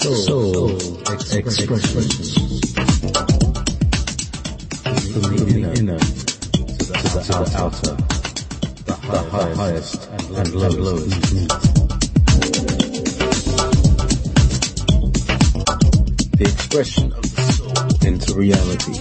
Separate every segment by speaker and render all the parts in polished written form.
Speaker 1: Soul Expressions. From the inner to the outer, the highest and lowest meet. The expression of the soul into reality.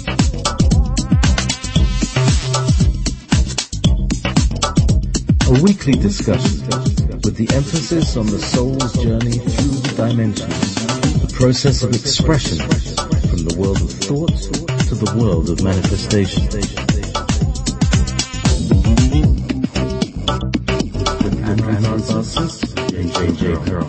Speaker 1: A weekly discussion with the emphasis on the soul's journey through the dimensions, the process of expression from the world of thought to the world of manifestation. With Andrew Narcissus and J.J. Perron.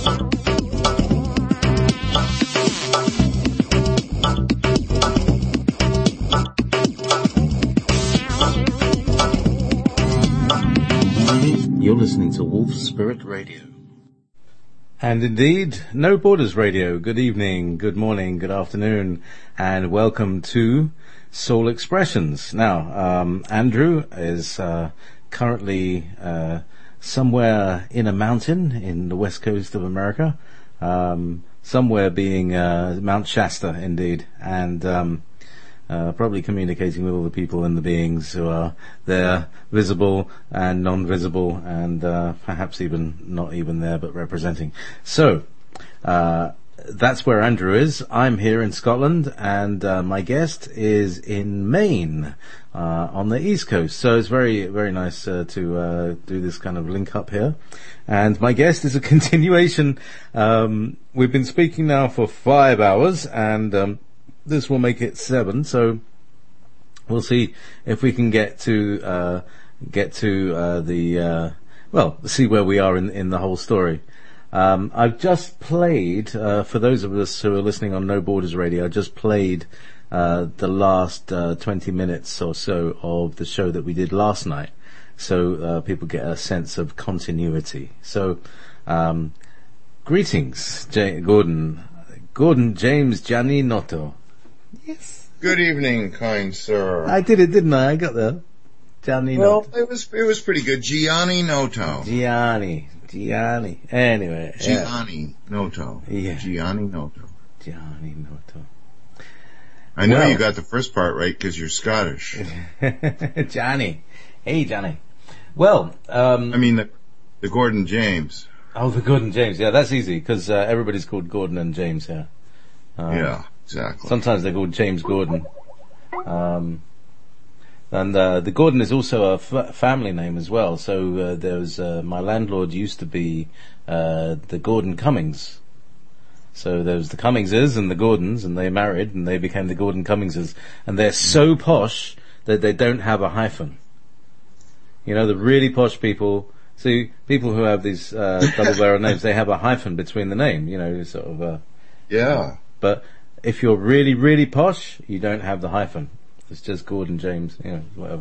Speaker 1: You're listening to Wolf Spirit Radio.
Speaker 2: And indeed, No Borders Radio. Good evening, good morning, good afternoon, and welcome to Soul Expressions. Now, Andrew is currently somewhere in a mountain in the west coast of America, somewhere being Mount Shasta, indeed, and probably communicating with all the people and the beings who are there, visible and non-visible, and perhaps even not even there, but representing. So, that's where Andrew is. I'm here in Scotland, and my guest is in Maine, on the East Coast. So it's very, very nice to do this kind of link up here. And my guest is a continuation. We've been speaking now for 5 hours, and this will make it 7, so we'll see if we can get to see where we are in the whole story. I've just played, for those of us who are listening on No Borders Radio, I just played the last 20 minutes or so of the show that we did last night, so people get a sense of continuity. So, greetings, Gordon James Gianni Noto. Yes.
Speaker 3: Good evening, kind sir.
Speaker 2: I did it, didn't I? I got there. Gianni Noto.
Speaker 3: Well, it was pretty good. Gianni Noto.
Speaker 2: Gianni. Anyway.
Speaker 3: Gianni Noto.
Speaker 2: Yeah.
Speaker 3: Gianni Noto.
Speaker 2: Gianni Noto.
Speaker 3: I know you got the first part right because you're Scottish.
Speaker 2: Johnny. Hey, Johnny. Well,
Speaker 3: I mean the Gordon James.
Speaker 2: Oh, the Gordon James. Yeah, that's easy because everybody's called Gordon and James here.
Speaker 3: Yeah, exactly.
Speaker 2: Sometimes they're called James Gordon. And the Gordon is also a family name as well. So there's my landlord used to be the Gordon Cummings. So there was the Cummingses and the Gordons, and they married and they became the Gordon Cummingses. And they're so posh that they don't have a hyphen. You know, the really posh people. See, people who have these double-barrel names, they have a hyphen between the name. You know, sort of.
Speaker 3: Yeah.
Speaker 2: But if you're really, really posh, you don't have the hyphen. It's just Gordon James, you know, whatever.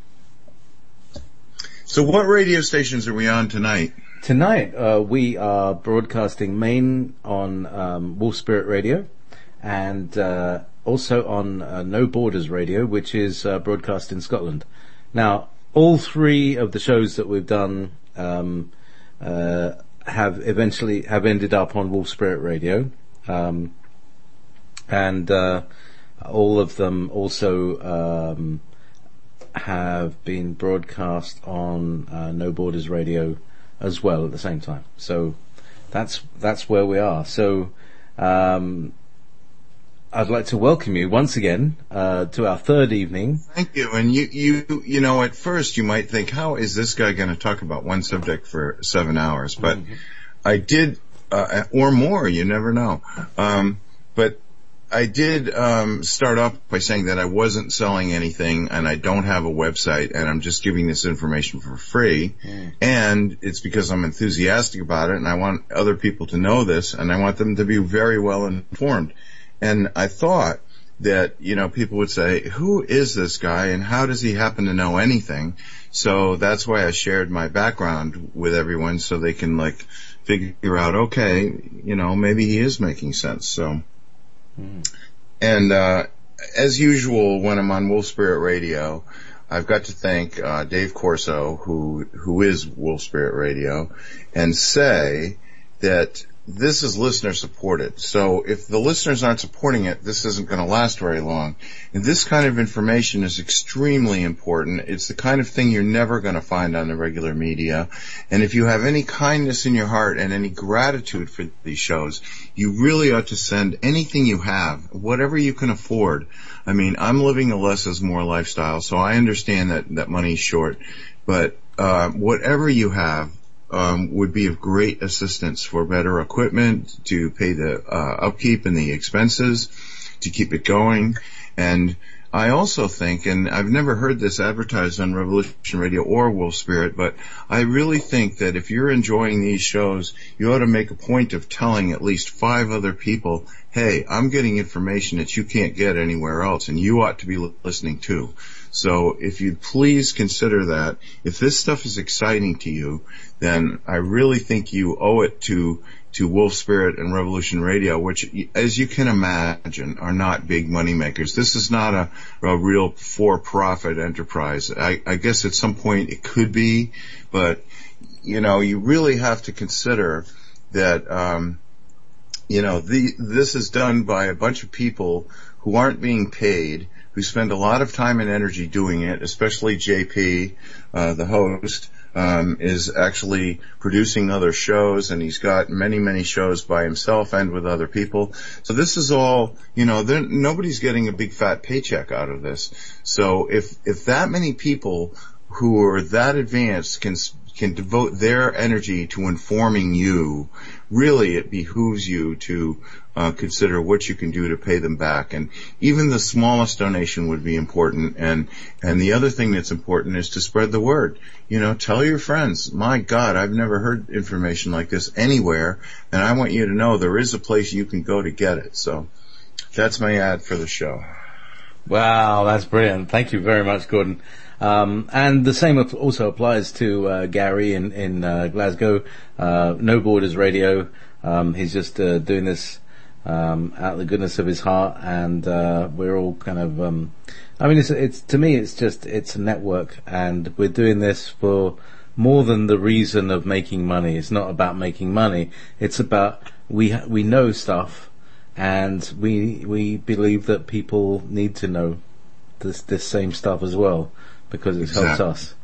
Speaker 3: So what radio stations are we on tonight?
Speaker 2: Tonight, we are broadcasting Maine on Wolf Spirit Radio, and also on No Borders Radio, which is broadcast in Scotland. Now, all 3 of the shows that we've done have ended up on Wolf Spirit Radio. And all of them also have been broadcast on No Borders Radio as well at the same time. So that's where we are. So I'd like to welcome you once again to our 3rd evening.
Speaker 3: Thank you. And you know, at first you might think, how is this guy going to talk about one subject for 7 hours? But I did, or more, you never know. But I did start off by saying that I wasn't selling anything and I don't have a website and I'm just giving this information for free. And it's because I'm enthusiastic about it and I want other people to know this and I want them to be very well informed. And I thought that, you know, people would say, who is this guy and how does he happen to know anything? So that's why I shared my background with everyone so they can figure out, okay, you know, maybe he is making sense. So. And as usual, when I'm on Wolf Spirit Radio, I've got to thank Dave Corso, who is Wolf Spirit Radio, and say that this is listener supported. So if the listeners aren't supporting it, this isn't going to last very long. And this kind of information is extremely important. It's the kind of thing you're never going to find on the regular media. And if you have any kindness in your heart and any gratitude for these shows, you really ought to send anything you have, whatever you can afford. I mean, I'm living a less is more lifestyle, so I understand that money's short. But whatever you have, would be of great assistance for better equipment, to pay the upkeep and the expenses, to keep it going. And I also think, and I've never heard this advertised on Revolution Radio or Wolf Spirit, but I really think that if you're enjoying these shows, you ought to make a point of telling at least 5 other people, hey, I'm getting information that you can't get anywhere else, and you ought to be listening too. So if you'd please consider that. If this stuff is exciting to you, then I really think you owe it to Wolf Spirit and Revolution Radio, which, as you can imagine, are not big money makers. This is not a real for-profit enterprise. I guess at some point it could be, but, you really have to consider that, this is done by a bunch of people who aren't being paid, who spend a lot of time and energy doing it, especially JP, the host, is actually producing other shows, and he's got many, many shows by himself and with other people. So this is all, nobody's getting a big fat paycheck out of this. So if that many people who are that advanced can devote their energy to informing you, really it behooves you to consider what you can do to pay them back. And even the smallest donation would be important. And the other thing that's important is to spread the word. Tell your friends, my God, I've never heard information like this anywhere, and I want you to know there is a place you can go to get it. So that's my ad for the show.
Speaker 2: Wow, that's brilliant. Thank you very much, Gordon. And the same also applies to Gary in Glasgow, No Borders Radio. He's just doing this out of the goodness of his heart, and we're all kind of it's to me it's a network, and we're doing this for more than the reason of making money. It's not about making money. It's about we know stuff, and we believe that people need to know this same stuff as well, because it helps us.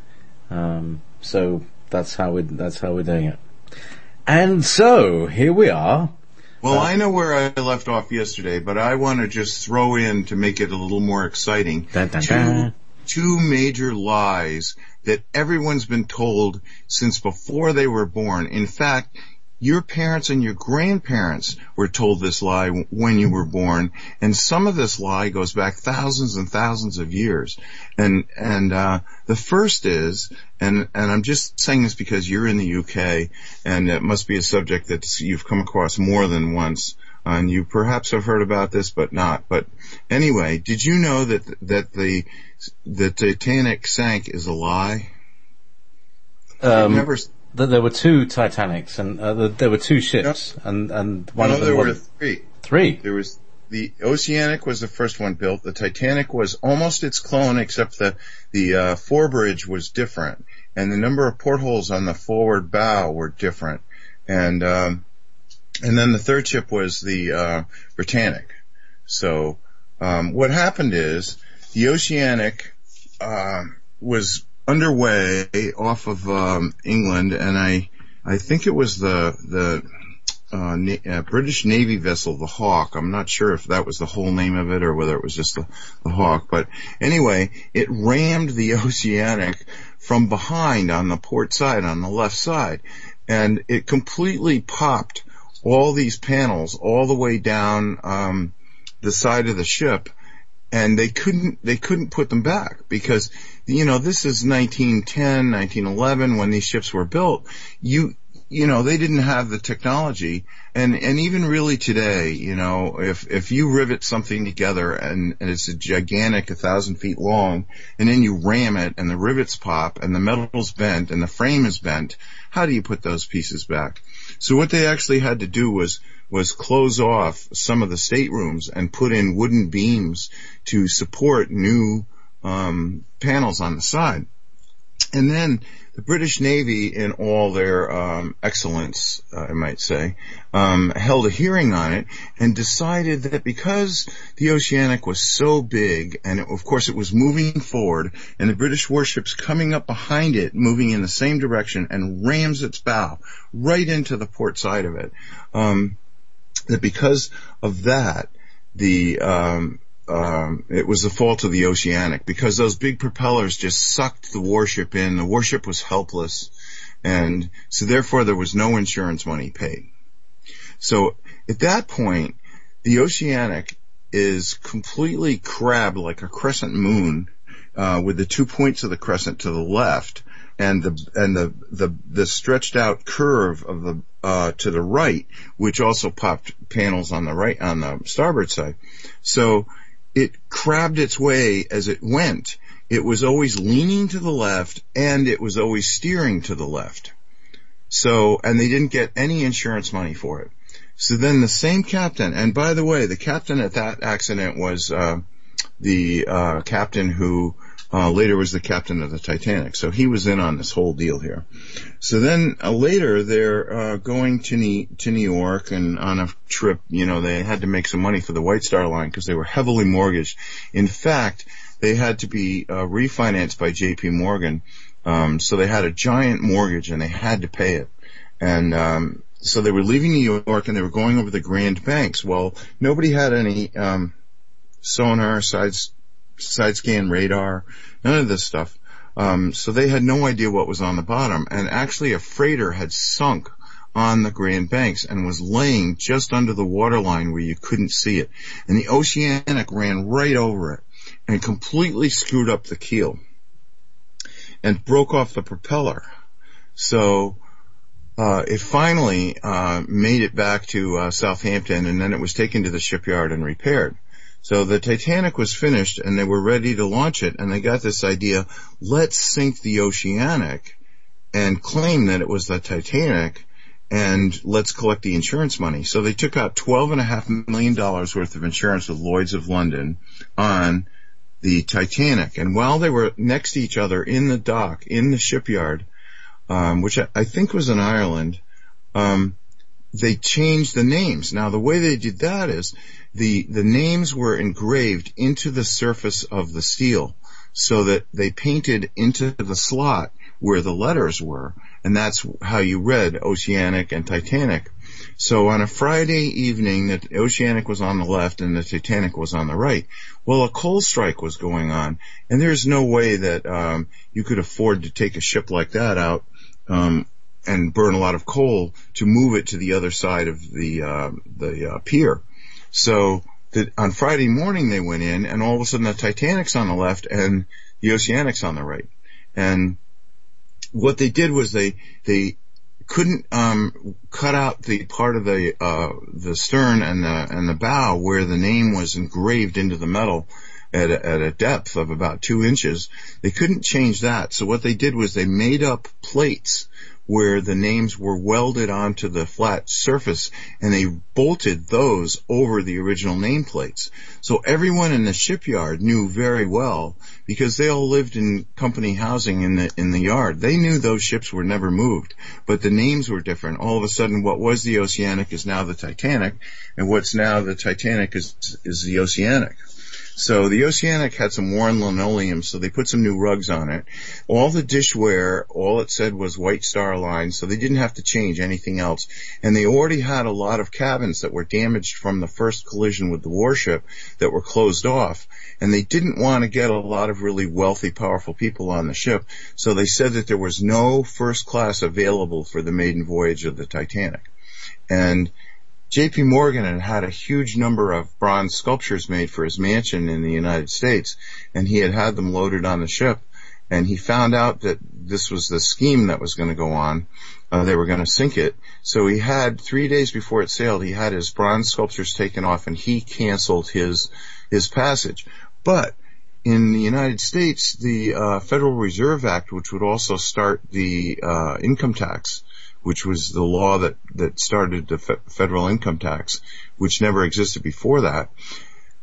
Speaker 2: So that's how we're doing it. And so here we are.
Speaker 3: Well, I know where I left off yesterday, but I want to just throw in, to make it a little more exciting, two major lies that everyone's been told since before they were born. In fact, your parents and your grandparents were told this lie when you were born, and some of this lie goes back thousands and thousands of years. And the first is, and I'm just saying this because you're in the UK, and it must be a subject that you've come across more than once, and you perhaps have heard about this, but not. But anyway, did you know that the Titanic sank is a lie?
Speaker 2: There were 2 Titanics, and there were 2 ships, and one of them.
Speaker 3: There were 3.
Speaker 2: 3.
Speaker 3: There was the Oceanic was the first one built. The Titanic was almost its clone, except the forebridge was different, and the number of portholes on the forward bow were different, and then the third ship was the Britannic. So what happened is the Oceanic was underway off of England, and I think it was the British Navy vessel, the Hawk. I'm not sure if that was the whole name of it or whether it was just the Hawk, but anyway, it rammed the Oceanic from behind on the port side, on the left side, and it completely popped all these panels all the way down the side of the ship, and they couldn't put them back because, this is 1910, 1911 when these ships were built. They didn't have the technology, and even really today, if you rivet something together and it's a gigantic 1,000 feet long, and then you ram it and the rivets pop and the metal's bent and the frame is bent, how do you put those pieces back? So what they actually had to do was close off some of the staterooms and put in wooden beams to support new panels on the side. And then the British Navy, in all their excellence, I might say, held a hearing on it and decided that because the Oceanic was so big, and of course it was moving forward, and the British warships coming up behind it, moving in the same direction, and rams its bow right into the port side of it, that because of that, it was the fault of the Oceanic, because those big propellers just sucked the warship in. The warship was helpless, and so therefore there was no insurance money paid. So at that point, the Oceanic is completely crabbed like a crescent moon, with the 2 points of the crescent to the left, and the stretched out curve of the to the right, which also popped panels on the right, on the starboard side. So it crabbed its way as it went. It was always leaning to the left, and it was always steering to the left. So, and they didn't get any insurance money for it. So then the same captain, and by the way, the captain at that accident was the captain who later was the captain of the Titanic. So he was in on this whole deal here. So then later they're going to New York, and on a trip, they had to make some money for the White Star Line because they were heavily mortgaged. In fact, they had to be refinanced by J.P. Morgan. So they had a giant mortgage and they had to pay it. And so they were leaving New York and they were going over the Grand Banks. Well, nobody had any sonar, side scan radar, none of this stuff. So they had no idea what was on the bottom. And actually a freighter had sunk on the Grand Banks and was laying just under the waterline where you couldn't see it. And the Oceanic ran right over it and completely screwed up the keel and broke off the propeller. So it finally made it back to Southampton, and then it was taken to the shipyard and repaired. So the Titanic was finished, and they were ready to launch it, and they got this idea, let's sink the Oceanic and claim that it was the Titanic, and let's collect the insurance money. So they took out $12.5 million worth of insurance with Lloyd's of London on the Titanic. And while they were next to each other in the dock, in the shipyard, which I think was in Ireland, they changed the names. Now, the way they did that is the names were engraved into the surface of the steel so that they painted into the slot where the letters were, and that's how you read Oceanic and Titanic. So on a Friday evening, the Oceanic was on the left and the Titanic was on the right. Well, a coal strike was going on, and there's no way that you could afford to take a ship like that out and burn a lot of coal to move it to the other side of the pier. So on Friday morning they went in, and all of a sudden the Titanic's on the left and the Oceanic's on the right. And what they did was they couldn't cut out the part of the stern and the bow where the name was engraved into the metal at a depth of about 2 inches. They couldn't change that. So what they did was they made up plates where the names were welded onto the flat surface, and they bolted those over the original nameplates. So everyone in the shipyard knew very well, because they all lived in company housing in the yard. They knew those ships were never moved, but the names were different. All of a sudden, what was the Oceanic is now the Titanic, and what's now the Titanic is the Oceanic. So the Oceanic had some worn linoleum, so they put some new rugs on it. All the dishware, all it said was White Star Line, so they didn't have to change anything else. And they already had a lot of cabins that were damaged from the first collision with the warship that were closed off. And they didn't want to get a lot of really wealthy, powerful people on the ship, so they said that there was no first class available for the maiden voyage of the Titanic. And J.P. Morgan had a huge number of bronze sculptures made for his mansion in the United States, and he had them loaded on the ship, and he found out that this was the scheme that was going to go on. They were going to sink it. So he had, 3 days before it sailed, he had his bronze sculptures taken off, and he canceled his passage. But in the United States, the Federal Reserve Act, which would also start the income tax, which was the law that started the federal income tax, which never existed before that,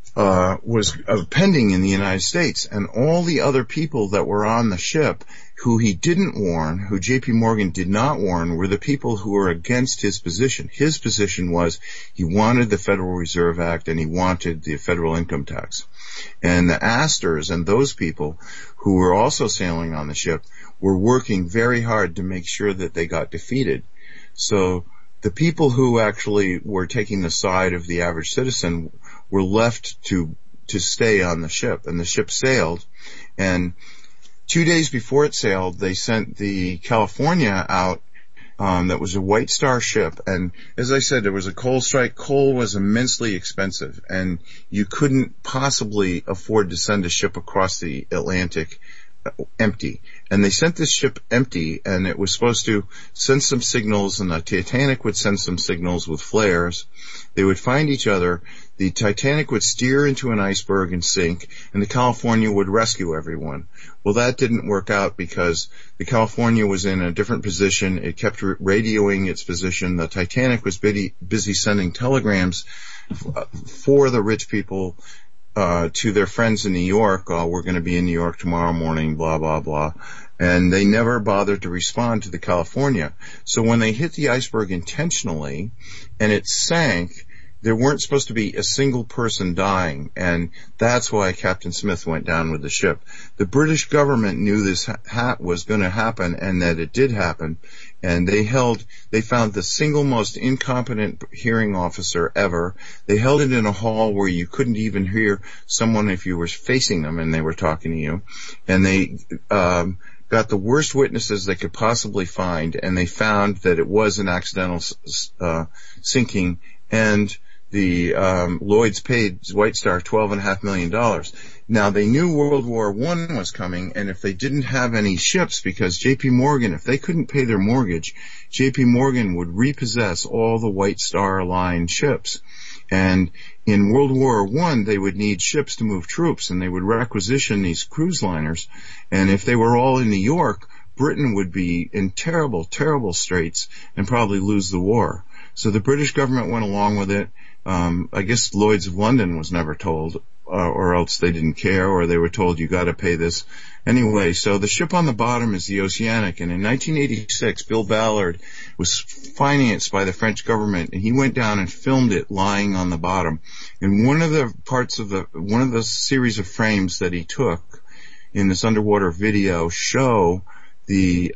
Speaker 3: was pending in the United States, and all the other people that were on the ship who he didn't warn, who J.P. Morgan did not warn, were the people who were against his position. His position was he wanted the Federal Reserve Act and he wanted the federal income tax. And the Astors and those people who were also sailing on the ship were working very hard to make sure that they got defeated. So the people who actually were taking the side of the average citizen were left to stay on the ship, and the ship sailed. And 2 days before it sailed, they sent the California out, that was a White Star ship. And as I said, there was a coal strike. Coal was immensely expensive, and you couldn't possibly afford to send a ship across the Atlantic empty. And they sent this ship empty, and it was supposed to send some signals, and the Titanic would send some signals with flares. They would find each other. The Titanic would steer into an iceberg and sink, and the California would rescue everyone. Well, that didn't work out because the California was in a different position. It kept radioing its position. The Titanic was busy sending telegrams for the rich people to their friends in New York. We're going to be in New York tomorrow morning, blah, blah, blah. And they never bothered to respond to the California. So when they hit the iceberg intentionally and it sank, there weren't supposed to be a single person dying, and that's why Captain Smith went down with the ship. The British government knew this was going to happen, and that it did happen, and they found the single most incompetent hearing officer ever. They held it in a hall where you couldn't even hear someone if you were facing them and they were talking to you, and they got the worst witnesses they could possibly find, and they found that it was an accidental sinking, and the Lloyd's paid White Star $12.5 million. Now, they knew World War I was coming, and if they didn't have any ships, because J.P. Morgan, if they couldn't pay their mortgage, J.P. Morgan would repossess all the White Star Line ships. And in World War I, they would need ships to move troops, and they would requisition these cruise liners. And if they were all in New York, Britain would be in terrible, terrible straits and probably lose the war. So the British government went along with it. I guess Lloyd's of London was never told, or else they didn't care, or they were told you got to pay this. Anyway, so the ship on the bottom is the Oceanic, and in 1986, Bill Ballard was financed by the French government, and he went down and filmed it lying on the bottom. And one of the series of frames that he took in this underwater video show the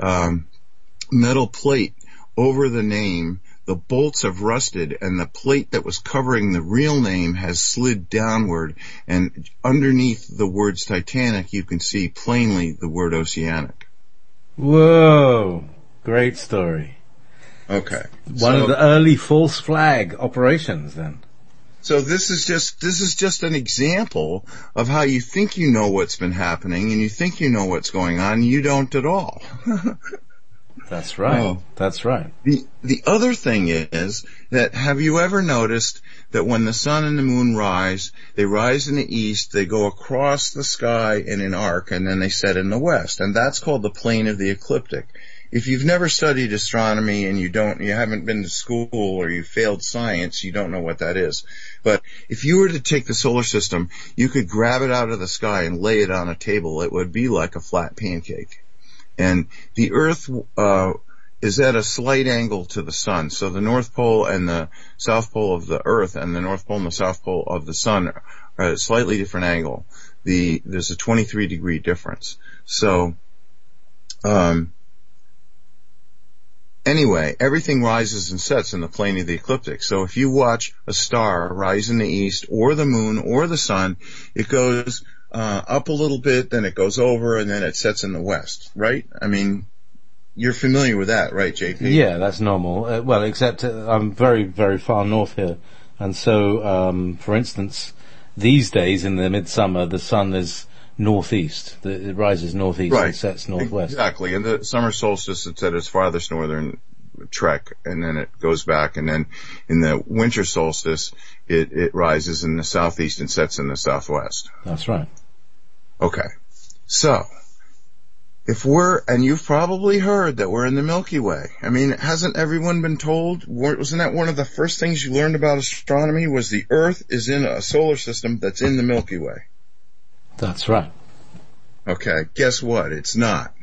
Speaker 3: metal plate over the name. The bolts have rusted, and the plate that was covering the real name has slid downward, and underneath the words Titanic, you can see plainly the word Oceanic.
Speaker 2: Whoa! Great story.
Speaker 3: Okay.
Speaker 2: One of the early false flag operations, then.
Speaker 3: So this is just an example of how you think you know what's been happening, and you think you know what's going on, and you don't at all.
Speaker 2: That's right. Oh. That's right.
Speaker 3: The other thing is that, have you ever noticed that when the sun and the moon rise, they rise in the east, they go across the sky in an arc, and then they set in the west, and that's called the plane of the ecliptic. If you've never studied astronomy and you haven't been to school or you failed science, you don't know what that is. But if you were to take the solar system, you could grab it out of the sky and lay it on a table. It would be like a flat pancake. And the Earth is at a slight angle to the sun. So the North Pole and the South Pole of the Earth and the North Pole and the South Pole of the sun are at a slightly different angle. There's a 23-degree difference. So anyway, everything rises and sets in the plane of the ecliptic. So if you watch a star rise in the east, or the moon, or the sun, it goes up a little bit, then it goes over, and then it sets in the west, right? I mean, you're familiar with that, right, JP?
Speaker 2: Yeah, that's normal. Well, except I'm very, very far north here. And so, for instance, these days in the midsummer, the sun is northeast. It rises northeast and sets northwest.
Speaker 3: Exactly. And the summer solstice, it's at its farthest northern trek, and then it goes back. And then in the winter solstice, it rises in the southeast and sets in the southwest.
Speaker 2: That's right.
Speaker 3: Okay. So, and you've probably heard that we're in the Milky Way. I mean, hasn't everyone been told? Wasn't that one of the first things you learned about astronomy was the Earth is in a solar system that's in the Milky Way?
Speaker 2: That's right.
Speaker 3: Okay, guess what? It's not.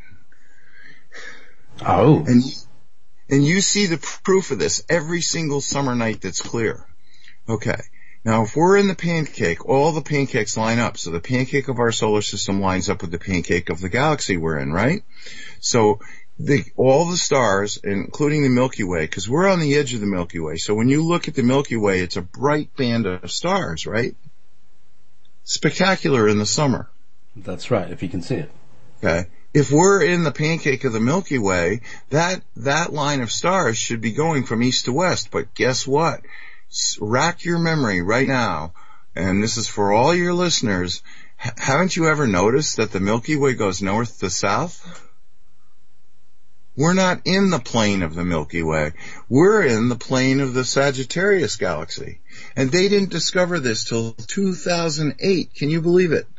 Speaker 2: Oh.
Speaker 3: And you see the proof of this every single summer night that's clear. Okay. Now, if we're in the pancake, all the pancakes line up. So the pancake of our solar system lines up with the pancake of the galaxy we're in, right? So all the stars, including the Milky Way, because we're on the edge of the Milky Way. So when you look at the Milky Way, it's a bright band of stars, right? Spectacular in the summer.
Speaker 2: That's right, if you can see it.
Speaker 3: Okay. If we're in the pancake of the Milky Way, that line of stars should be going from east to west. But guess what? Rack your memory right now, and this is for all your listeners. Haven't you ever noticed that the Milky Way goes north to south? We're not in the plane of the Milky Way. We're in the plane of the Sagittarius galaxy. And they didn't discover this till 2008. Can you believe it?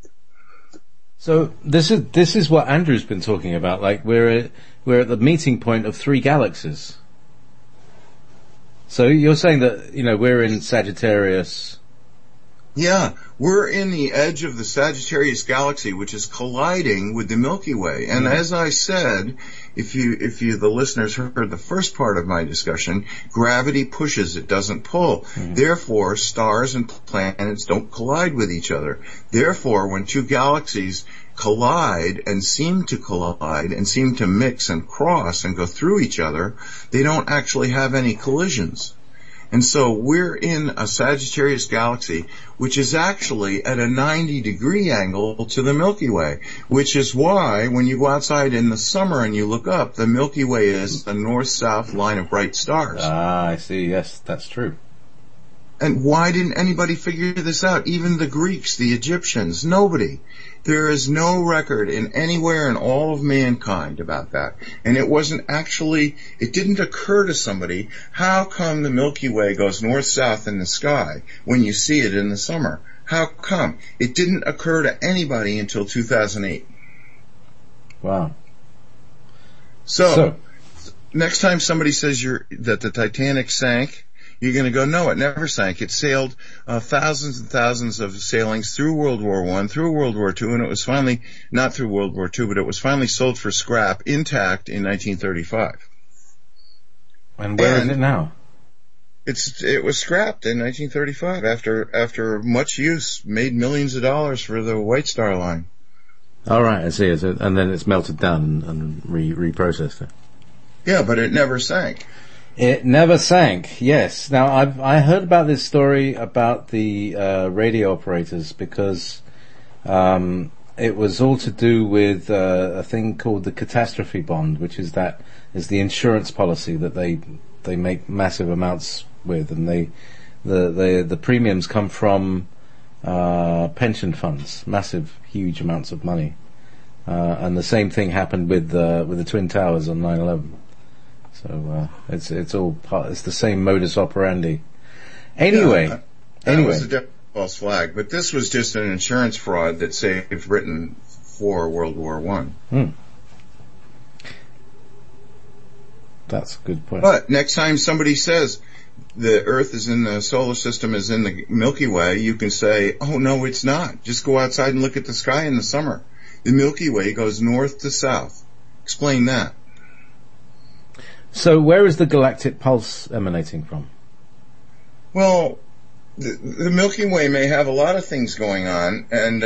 Speaker 2: So this is what Andrew's been talking about. Like we're at the meeting point of three galaxies. So you're saying that, we're in Sagittarius.
Speaker 3: Yeah, we're in the edge of the Sagittarius galaxy, which is colliding with the Milky Way. And as I said, if the listeners heard the first part of my discussion, gravity pushes, it doesn't pull. Therefore, stars and planets don't collide with each other. Therefore, when two galaxies collide and seem to mix and cross and go through each other, they don't actually have any collisions. And so we're in a Sagittarius galaxy, which is actually at a 90-degree angle to the Milky Way, which is why when you go outside in the summer and you look up, the Milky Way is the north-south line of bright stars.
Speaker 2: Ah, I see. Yes, that's true.
Speaker 3: And why didn't anybody figure this out? Even the Greeks, the Egyptians, nobody. There is no record anywhere in all of mankind about that. And it didn't occur to somebody, how come the Milky Way goes north-south in the sky when you see it in the summer? How come? It didn't occur to anybody until 2008.
Speaker 2: Wow.
Speaker 3: So next time somebody says that the Titanic sank, you're going to go, no, it never sank. It sailed thousands and thousands of sailings through World War I, through World War II, and it was finally, not through World War II, but it was finally sold for scrap, intact, in 1935.
Speaker 2: And where is it now?
Speaker 3: It was scrapped in 1935 after much use, made millions of dollars for the White Star Line.
Speaker 2: All right, I see. And then it's melted down and reprocessed it.
Speaker 3: Yeah, but it never sank.
Speaker 2: It never sank, yes. Now, I heard about this story about the radio operators because it was all to do with a thing called the catastrophe bond, which is the insurance policy that they make massive amounts with, and the premiums come from pension funds, massive, huge amounts of money. And the same thing happened with the Twin Towers on 9/11. So it's all part. It's the same modus operandi. Anyway,
Speaker 3: that was a different false flag, but this was just an insurance fraud that saved Britain for World War I.
Speaker 2: That's a good point.
Speaker 3: But next time somebody says the Earth is in the solar system, is in the Milky Way, you can say, "Oh no, it's not. Just go outside and look at the sky in the summer. The Milky Way goes north to south." Explain that.
Speaker 2: So where is the galactic pulse emanating from?
Speaker 3: Well, the Milky Way may have a lot of things going on, and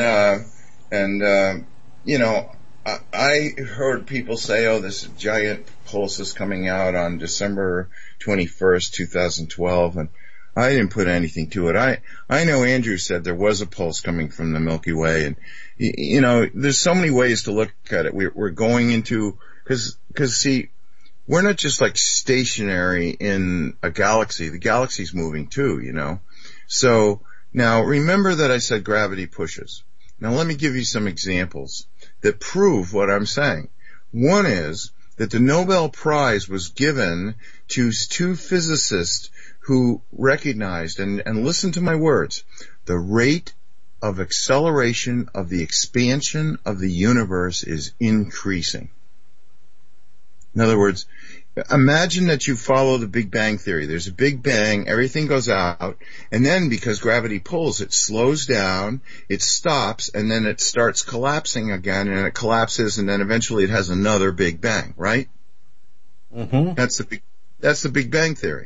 Speaker 3: I heard people say, "Oh, this giant pulse is coming out on December 21st, 2012," and I didn't put anything to it. I know Andrew said there was a pulse coming from the Milky Way, and there's so many ways to look at it. We're going into because see. We're not just like stationary in a galaxy. The galaxy's moving too, So now remember that I said gravity pushes. Now let me give you some examples that prove what I'm saying. One is that the Nobel Prize was given to two physicists who recognized, and listen to my words, the rate of acceleration of the expansion of the universe is increasing. In other words, imagine that you follow the Big Bang Theory. There's a Big Bang, everything goes out, and then because gravity pulls, it slows down, it stops, and then it starts collapsing again, and it collapses, and then eventually it has another Big Bang, right?
Speaker 2: Mm-hmm.
Speaker 3: That's the Big Bang Theory.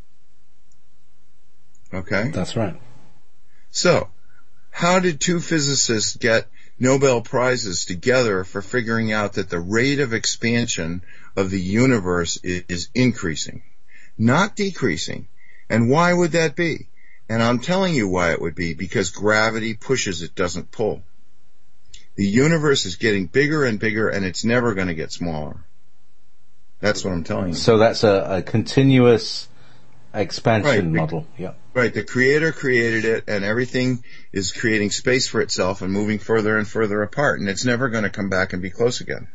Speaker 3: Okay?
Speaker 2: That's right.
Speaker 3: So, how did two physicists get Nobel Prizes together for figuring out that the rate of expansion of the universe is increasing, not decreasing? And why would that be? And I'm telling you why it would be, because gravity pushes, it doesn't pull. The universe is getting bigger and bigger, and it's never going to get smaller. That's what I'm telling you.
Speaker 2: So that's a continuous expansion model. Yeah.
Speaker 3: Right. The Creator created it, and everything is creating space for itself and moving further and further apart, and it's never going to come back and be close again.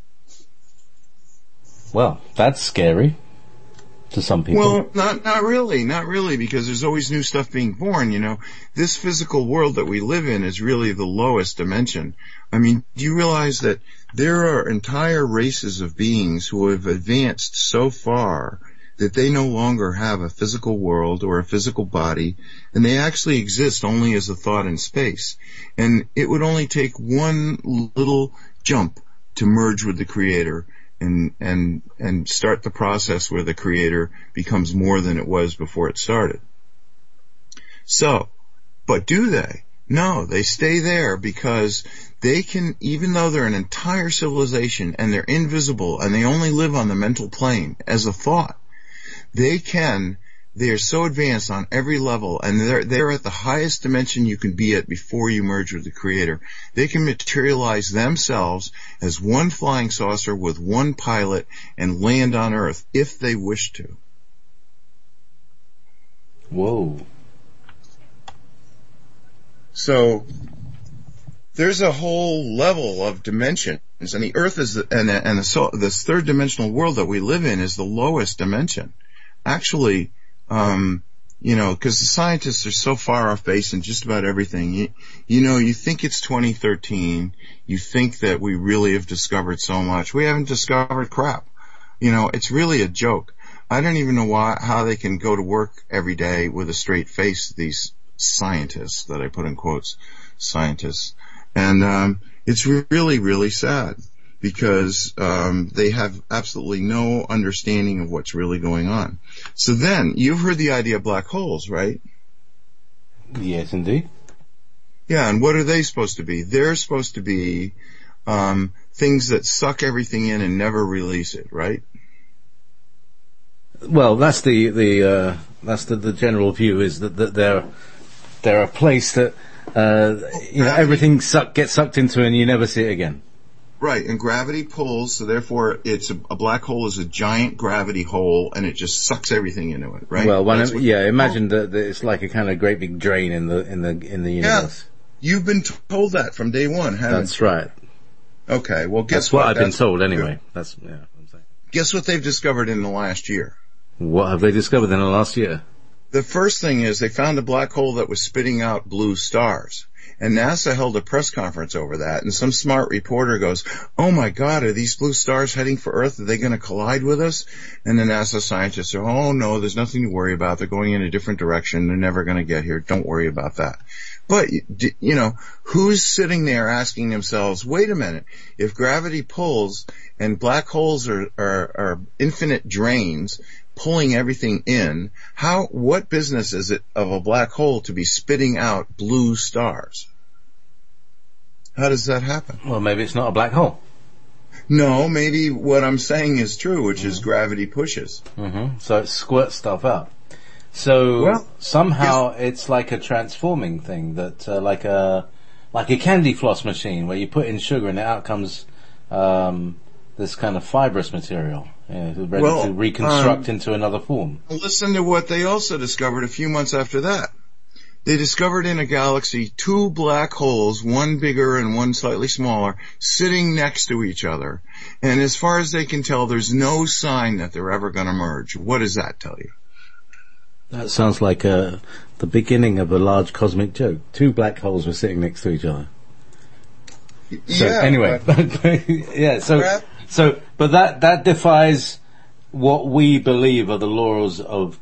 Speaker 2: Well, that's scary to some people.
Speaker 3: Well, not really, because there's always new stuff being born, you know. This physical world that we live in is really the lowest dimension. I mean, do you realize that there are entire races of beings who have advanced so far that they no longer have a physical world or a physical body, and they actually exist only as a thought in space. And it would only take one little jump to merge with the Creator and start the process where the Creator becomes more than it was before it started. So, but do they? No, they stay there because they can, even though they're an entire civilization and they're invisible and they only live on the mental plane as a thought, they are so advanced on every level, and they're at the highest dimension you can be at before you merge with the Creator. They can materialize themselves as one flying saucer with one pilot and land on Earth if they wish to.
Speaker 2: Whoa.
Speaker 3: So there's a whole level of dimensions, and the Earth is this third dimensional world that we live in is the lowest dimension. Actually, you know, because the scientists are so far off base in just about everything. You know, you think it's 2013, you think that we really have discovered so much. We haven't discovered crap. You know, it's really a joke. I don't even know how they can go to work every day with a straight face, these scientists that I put in quotes, scientists. And it's really, really sad, because they have absolutely no understanding of what's really going on. So then, you've heard the idea of black holes, right?
Speaker 2: Yes, indeed.
Speaker 3: Yeah, and what are they supposed to be? They're supposed to be things that suck everything in and never release it, right?
Speaker 2: Well, that's the general view, is that they're a place that you know, everything gets sucked into and you never see it again.
Speaker 3: Right, and gravity pulls, so therefore it's a black hole is a giant gravity hole, and it just sucks everything into it, right?
Speaker 2: Well, imagine that it's like a kind of great big drain in the universe.
Speaker 3: Yeah, you've been told that from day one, haven't you?
Speaker 2: That's right.
Speaker 3: Okay, well,
Speaker 2: guess what? I've been told anyway. That's what I'm saying.
Speaker 3: Guess what they've discovered in the last year?
Speaker 2: What have they discovered in the last year?
Speaker 3: The first thing is they found a black hole that was spitting out blue stars. And NASA held a press conference over that, and some smart reporter goes, "Oh my God, are these blue stars heading for Earth? Are they going to collide with us?" And the NASA scientists are, "Oh no, there's nothing to worry about. They're going in a different direction. They're never going to get here. Don't worry about that." But, you know, who's sitting there asking themselves, wait a minute, if gravity pulls and black holes are infinite drains, pulling everything in, what business is it of a black hole to be spitting out blue stars? How does that happen?
Speaker 2: Well, maybe it's not a black hole.
Speaker 3: No, maybe what I'm saying is true, which is gravity pushes.
Speaker 2: Mm-hmm. So it squirts stuff out. So somehow it's like a transforming thing, that like a candy floss machine where you put in sugar and out comes this kind of fibrous material, ready to reconstruct into another form.
Speaker 3: Listen to what they also discovered a few months after that. They discovered in a galaxy 2 black holes, one bigger and one slightly smaller, sitting next to each other. And as far as they can tell, there's no sign that they're ever going to merge. What does that tell you?
Speaker 2: That sounds like the beginning of a large cosmic joke. Two black holes were sitting next to each other. So,
Speaker 3: Yeah.
Speaker 2: anyway, yeah. But that defies what we believe are the laws of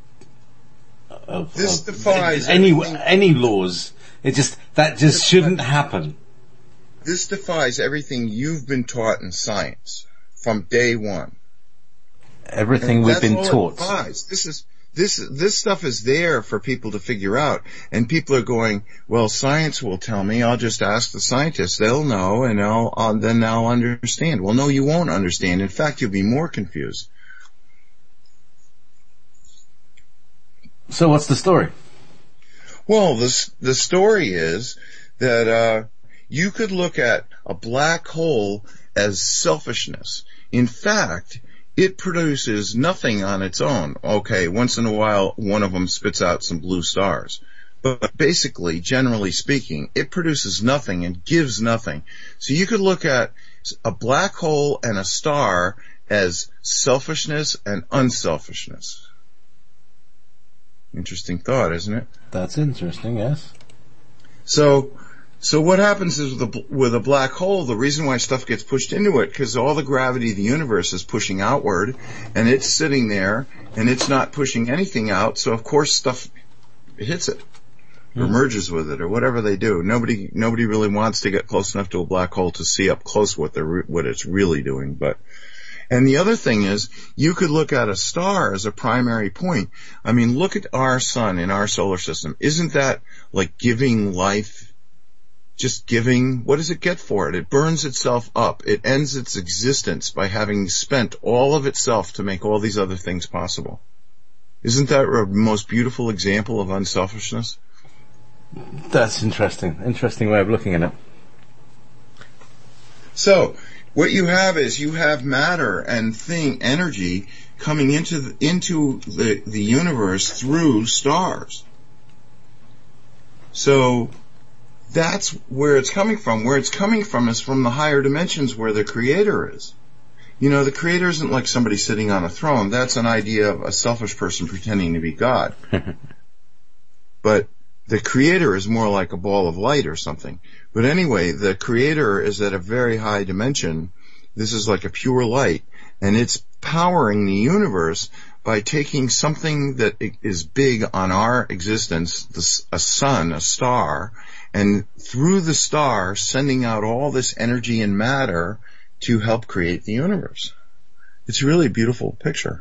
Speaker 3: defies
Speaker 2: any laws. That just shouldn't happen.
Speaker 3: This defies everything you've been taught in science from day one.
Speaker 2: Everything we've been taught.
Speaker 3: This stuff is there for people to figure out, and people are going, well, science will tell me. I'll just ask the scientists. They'll know, and then I'll understand. Well, no, you won't understand. In fact, you'll be more confused.
Speaker 2: So what's the story?
Speaker 3: Well, the story is that you could look at a black hole as selfishness. In fact, it produces nothing on its own. Okay, once in a while, one of them spits out some blue stars. But basically, generally speaking, it produces nothing and gives nothing. So you could look at a black hole and a star as selfishness and unselfishness. Interesting thought, isn't it?
Speaker 2: That's interesting, yes.
Speaker 3: So what happens is with a black hole, the reason why stuff gets pushed into it, because all the gravity of the universe is pushing outward, and it's sitting there, and it's not pushing anything out, so of course stuff hits it, or merges with it, or whatever they do. Nobody really wants to get close enough to a black hole to see up close what it's really doing, and the other thing is, you could look at a star as a primary point. I mean, look at our sun in our solar system. Isn't that like giving life? Just giving, what does it get for it? It burns itself up. It ends its existence by having spent all of itself to make all these other things possible. Isn't that a most beautiful example of unselfishness?
Speaker 2: That's interesting. Interesting way of looking at it.
Speaker 3: So, what you have is you have matter and energy coming into the universe through stars. So, that's where it's coming from. Where it's coming from is from the higher dimensions where the Creator is. You know, the Creator isn't like somebody sitting on a throne. That's an idea of a selfish person pretending to be God. But the Creator is more like a ball of light or something. But anyway, the Creator is at a very high dimension. This is like a pure light, and it's powering the universe by taking something that is big on our existence, a sun, a star, and through the star sending out all this energy and matter to help create the universe. It's a really beautiful picture.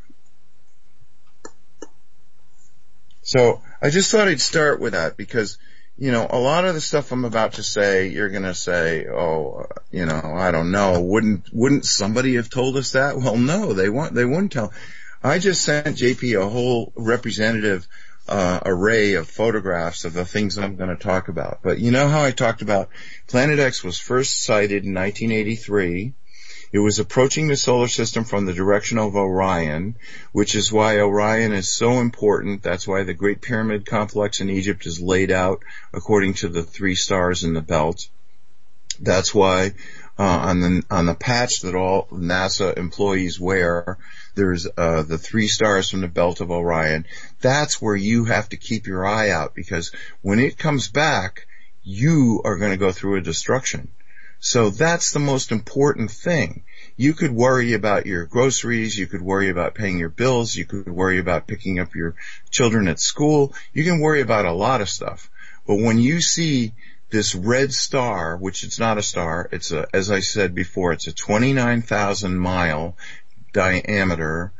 Speaker 3: So I just thought I'd start with that because, you know, a lot of the stuff I'm about to say, you're going to say, oh, you know, I don't know. Wouldn't somebody have told us that? Well, no, they wouldn't tell. I just sent JP a whole representative array of photographs of the things I'm going to talk about. But you know how I talked about Planet X was first sighted in 1983. It was approaching the solar system from the direction of Orion, which is why Orion is so important. That's why the Great Pyramid Complex in Egypt is laid out according to the 3 stars in the belt. That's why on the patch that all NASA employees wear, there's the 3 stars from the belt of Orion. That's where you have to keep your eye out, because when it comes back, you are going to go through a destruction. So that's the most important thing. You could worry about your groceries, you could worry about paying your bills, you could worry about picking up your children at school, you can worry about a lot of stuff. But when you see this red star, which it's not a star, it's as I said before, it's a 29,000 mile diameter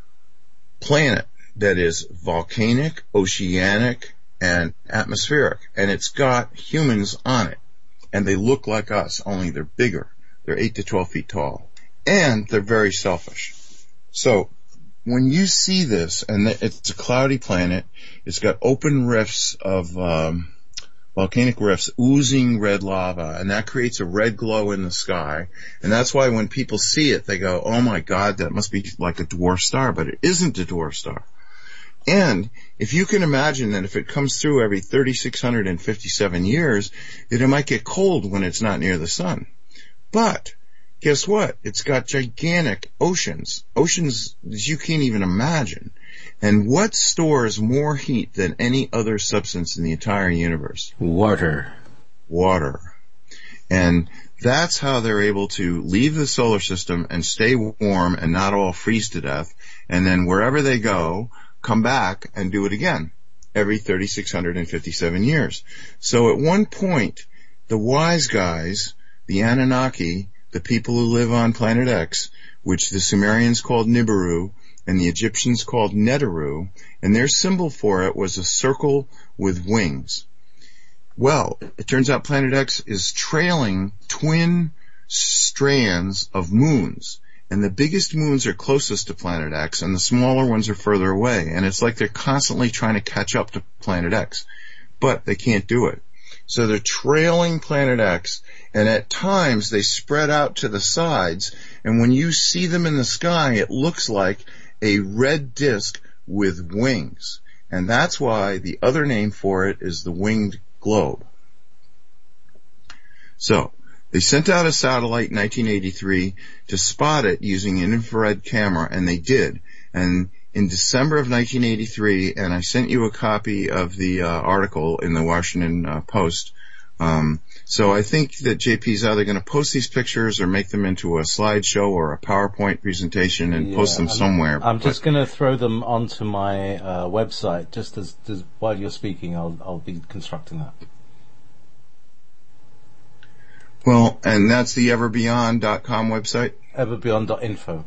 Speaker 3: planet that is volcanic, oceanic, and atmospheric, and it's got humans on it. And they look like us, only they're bigger. They're 8 to 12 feet tall. And they're very selfish. So, when you see this, and it's a cloudy planet, it's got open rifts of volcanic rifts oozing red lava, and that creates a red glow in the sky. And that's why when people see it, they go, oh my God, that must be like a dwarf star. But it isn't a dwarf star. And if you can imagine that if it comes through every 3,657 years, that it might get cold when it's not near the sun. But guess what? It's got gigantic oceans that you can't even imagine. And what stores more heat than any other substance in the entire universe?
Speaker 2: Water.
Speaker 3: Water. And that's how they're able to leave the solar system and stay warm and not all freeze to death. And then wherever they go, come back and do it again every 3,657 years. So at one point, the wise guys, the Anunnaki, the people who live on planet X, which the Sumerians called Nibiru and the Egyptians called Neteru, and their symbol for it was a circle with wings. Well, it turns out planet X is trailing twin strands of moons, and the biggest moons are closest to planet X, and the smaller ones are further away, and it's like they're constantly trying to catch up to planet X, but they can't do it. So they're trailing planet X, and at times they spread out to the sides, and when you see them in the sky, it looks like a red disk with wings. And that's why the other name for it is the winged globe. So, they sent out a satellite in 1983 to spot it using an infrared camera, and they did. And in December of 1983, and I sent you a copy of the article in the Washington Post. So I think that JP's either going to post these pictures or make them into a slideshow or a PowerPoint presentation and post them somewhere.
Speaker 2: I'm just going to throw them onto my website. Just as while you're speaking, I'll be constructing that.
Speaker 3: Well, and that's the everbeyond.com website?
Speaker 2: Everbeyond.info.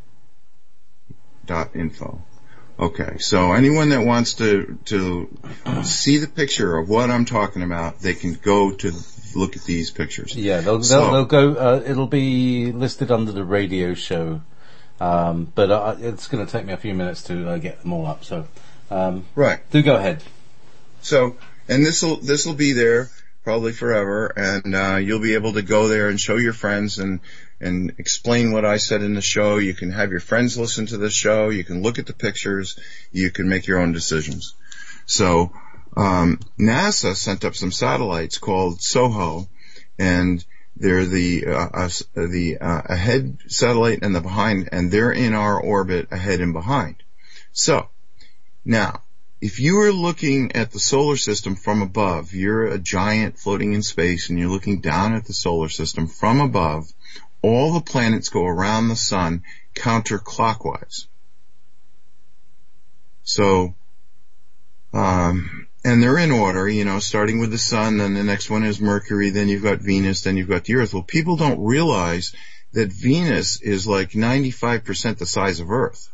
Speaker 3: .info. Okay, so anyone that wants to see the picture of what I'm talking about, they can go to look at these pictures.
Speaker 2: Yeah, they'll go. It'll be listed under the radio show, but it's going to take me a few minutes to get them all up. So,
Speaker 3: right,
Speaker 2: do go ahead.
Speaker 3: So, and this'll be there probably forever, and you'll be able to go there and show your friends and explain what I said in the show. You can have your friends listen to the show. You can look at the pictures. You can make your own decisions. So, NASA sent up some satellites called SOHO, and they're the ahead satellite and the behind, and they're in our orbit ahead and behind. So, now, if you are looking at the solar system from above, you're a giant floating in space, and you're looking down at the solar system from above, all the planets go around the sun counterclockwise. So, and they're in order, starting with the sun, then the next one is Mercury, then you've got Venus, then you've got the Earth. Well, people don't realize that Venus is like 95% the size of Earth.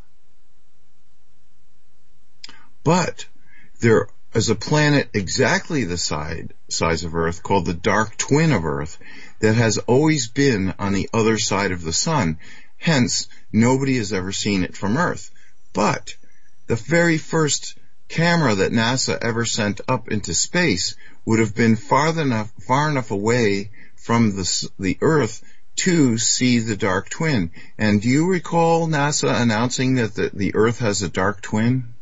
Speaker 3: But there is a planet exactly the size of Earth called the dark twin of Earth that has always been on the other side of the sun. Hence, nobody has ever seen it from Earth. But the very first camera that NASA ever sent up into space would have been far enough away from the Earth to see the dark twin. And do you recall NASA announcing that the Earth has a dark twin?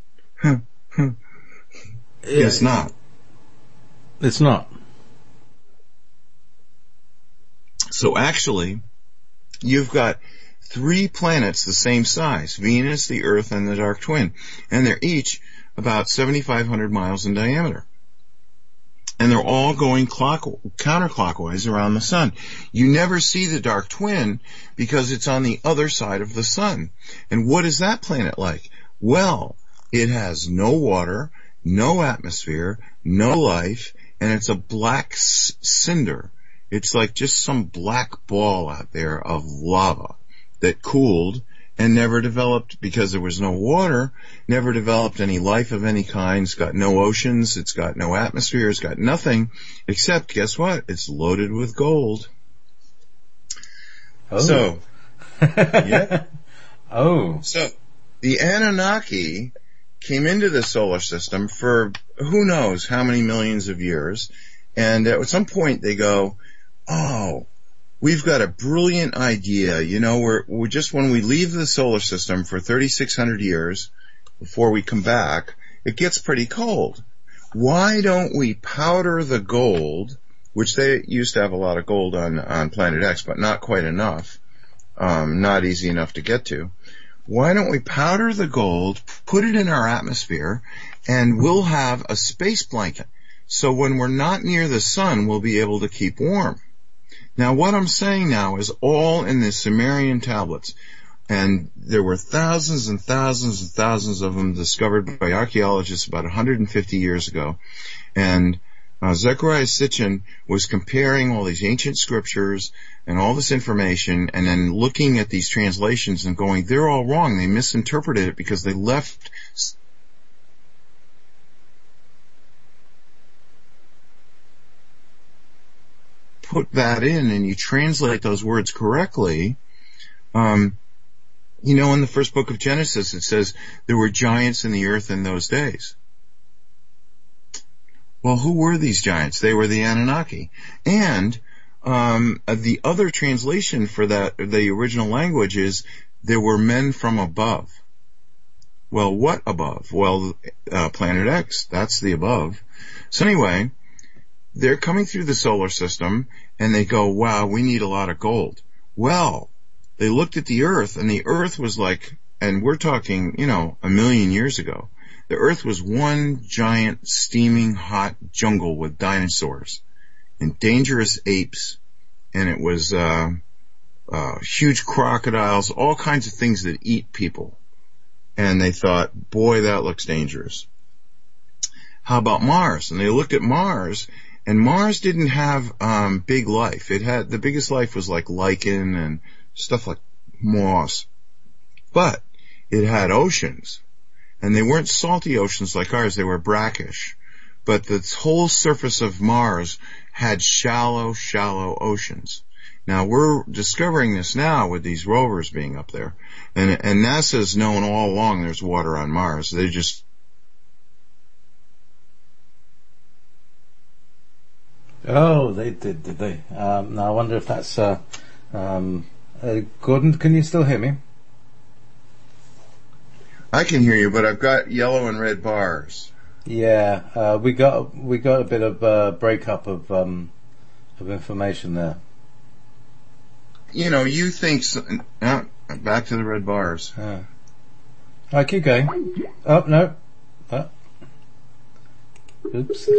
Speaker 3: It's not.
Speaker 2: It's not.
Speaker 3: So actually, you've got 3 planets the same size, Venus, the Earth, and the dark twin. And they're each about 7,500 miles in diameter. And they're all going counterclockwise around the sun. You never see the dark twin because it's on the other side of the sun. And what is that planet like? Well, it has no water, no atmosphere, no life, and it's a black cinder. It's like just some black ball out there of lava that cooled and never developed because there was no water, never developed any life of any kind. It's got no oceans, it's got no atmosphere, it's got nothing, except, guess what? It's loaded with gold.
Speaker 2: Oh.
Speaker 3: So, yeah.
Speaker 2: Oh.
Speaker 3: So, the Anunnaki came into the solar system for who knows how many millions of years, and at some point they go, oh, we've got a brilliant idea. We're just, when we leave the solar system for 3,600 years before we come back, it gets pretty cold. Why don't we powder the gold, which they used to have a lot of gold on planet X, but not quite enough, not easy enough to get to. why don't we powder the gold, put it in our atmosphere, and we'll have a space blanket. So when we're not near the sun, we'll be able to keep warm. Now, what I'm saying now is all in the Sumerian tablets. And there were thousands and thousands and thousands of them discovered by archaeologists about 150 years ago. And Zecharia Sitchin was comparing all these ancient scriptures and all this information and then looking at these translations and going, they're all wrong. They misinterpreted it because they left put that in and you translate those words correctly. You know, in the first book of Genesis, it says there were giants in the earth in those days. Well, who were these giants? They were the Anunnaki. And the other translation for that, the original language, is there were men from above. Well, what above? Well, Planet X, that's the above. So anyway, they're coming through the solar system, and they go, wow, we need a lot of gold. Well, they looked at the Earth, and the Earth was like, and we're talking, you know, 1 million years ago. The Earth was one giant, steaming, hot jungle with dinosaurs and dangerous apes, and it was huge crocodiles, all kinds of things that eat people. And they thought, boy, that looks dangerous. How about Mars? And they looked at Mars, and Mars didn't have big life. It had, the biggest life was like lichen and stuff like moss. But it had oceans. And they weren't salty oceans like ours, they were brackish. But the whole surface of Mars had shallow, shallow oceans. Now, we're discovering this now with these rovers being up there. And NASA's known all along there's water on Mars. They just...
Speaker 2: Oh, they did they? Now, I wonder if that's... Gordon, can you still hear me?
Speaker 3: I can hear you, but I've got yellow and red bars.
Speaker 2: Yeah, we got a bit of breakup of information there.
Speaker 3: You know, you think back to the red bars.
Speaker 2: All right, keep going. Oh no. Oh. Oops.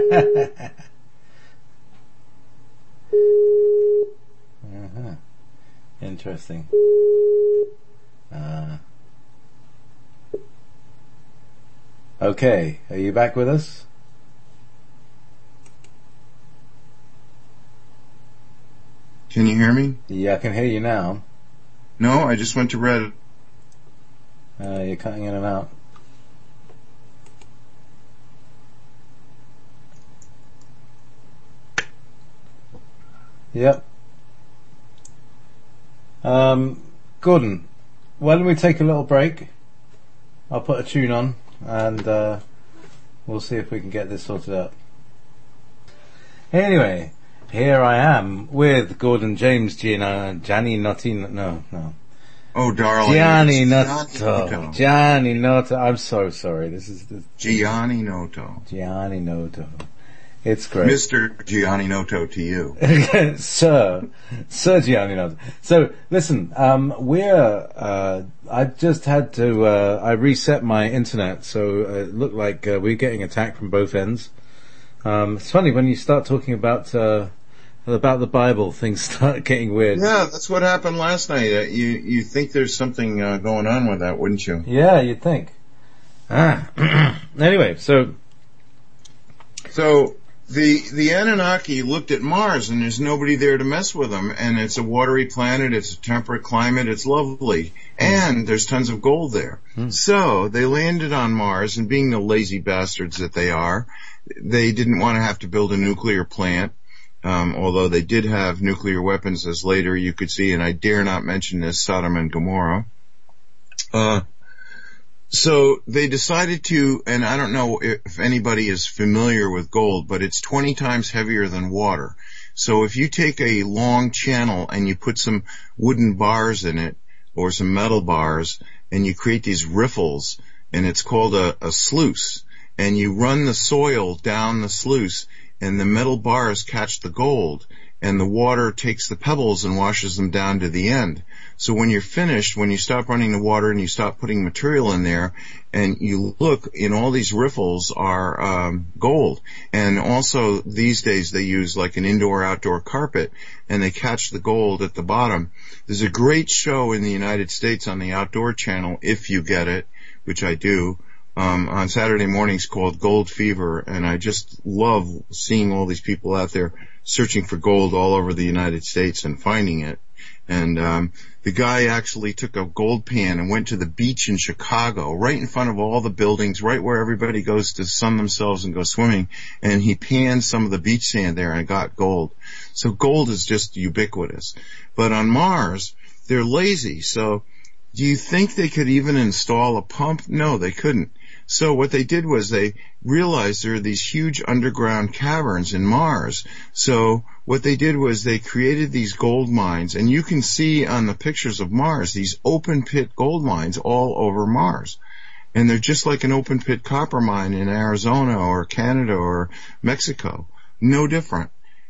Speaker 2: Uh-huh. Interesting. Okay, are you back with us?
Speaker 3: Can you hear me?
Speaker 2: Yeah, I can hear you now.
Speaker 3: No, I just went to red.
Speaker 2: You're cutting in and out. Yep. Gordon, why don't we take a little break? I'll put a tune on and we'll see if we can get this sorted out. Anyway, here I am with Gordon James, Gianni Noto.
Speaker 3: Oh, darling.
Speaker 2: Gianni Noto. I'm so sorry. This is
Speaker 3: Gianni Noto.
Speaker 2: Gianni Noto. It's great.
Speaker 3: Mr. Gianni Noto to you.
Speaker 2: Sir Gianni Noto. So, listen, I just had to, I reset my internet, so it looked like we're getting attacked from both ends. It's funny, when you start talking about the Bible, things start getting weird.
Speaker 3: Yeah, that's what happened last night. You think there's something going on with that, wouldn't you?
Speaker 2: Yeah, you'd think. Anyway, so
Speaker 3: the Anunnaki looked at Mars, and there's nobody there to mess with them, and it's a watery planet, it's a temperate climate, it's lovely, and there's tons of gold there. So they landed on Mars, and being the lazy bastards that they are, they didn't want to have to build a nuclear plant, although they did have nuclear weapons, as later you could see, and I dare not mention this, Sodom and Gomorrah. So they decided to, and I don't know if anybody is familiar with gold, but it's 20 times heavier than water. So if you take a long channel and you put some wooden bars in it, or some metal bars, and you create these riffles, and it's called a sluice, and you run the soil down the sluice, and the metal bars catch the gold, and the water takes the pebbles and washes them down to the end. So when you're finished, when you stop running the water and you stop putting material in there, and you look, in all these riffles are gold. And also these days they use like an indoor-outdoor carpet, and they catch the gold at the bottom. There's a great show in the United States on the Outdoor Channel, if you get it, which I do, on Saturday mornings, called Gold Fever, and I just love seeing all these people out there searching for gold all over the United States and finding it. And the guy actually took a gold pan and went to the beach in Chicago, right in front of all the buildings, right where everybody goes to sun themselves and go swimming, and he panned some of the beach sand there and got gold. So gold is just ubiquitous. But on Mars, they're lazy. So do you think they could even install a pump? No, they couldn't. So what they did was they realized there are these huge underground caverns in Mars. So what they did was they created these gold mines, and you can see on the pictures of Mars these open pit gold mines all over Mars. And they're just like an open pit copper mine in Arizona or Canada or Mexico. No different.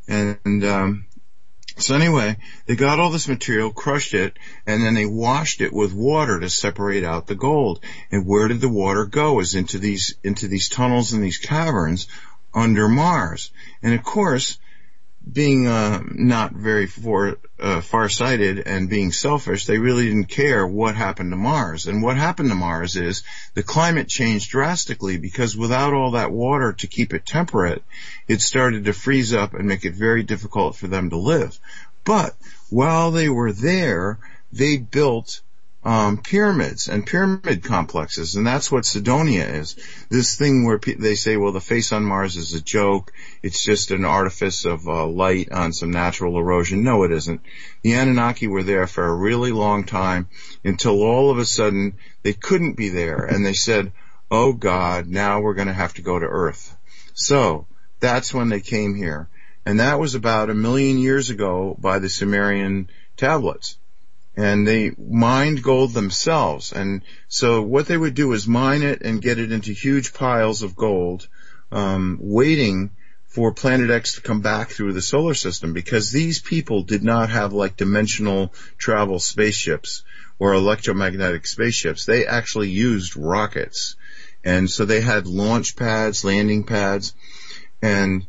Speaker 3: And so anyway, they got all this material, crushed it, and then they washed it with water to separate out the gold. And where did the water go? Is into these tunnels and these caverns under Mars. And of course, being not very far-sighted and being selfish, they really didn't care what happened to Mars. And what happened to Mars is the climate changed drastically, because without all that water to keep it temperate, it started to freeze up and make it very difficult for them to live. But while they were there, they built pyramids and pyramid complexes, and that's what Cydonia is. This thing where they say, well, the face on Mars is a joke. It's just an artifice of light on some natural erosion. No, it isn't. The Anunnaki were there for a really long time, until all of a sudden they couldn't be there, and they said, oh God, now we're going to have to go to Earth. So that's when they came here, and that was about 1 million years ago by the Sumerian tablets. And they mined gold themselves. And so what they would do is mine it and get it into huge piles of gold, waiting for Planet X to come back through the solar system, because these people did not have like dimensional travel spaceships or electromagnetic spaceships. They actually used rockets. And so they had launch pads, landing pads. And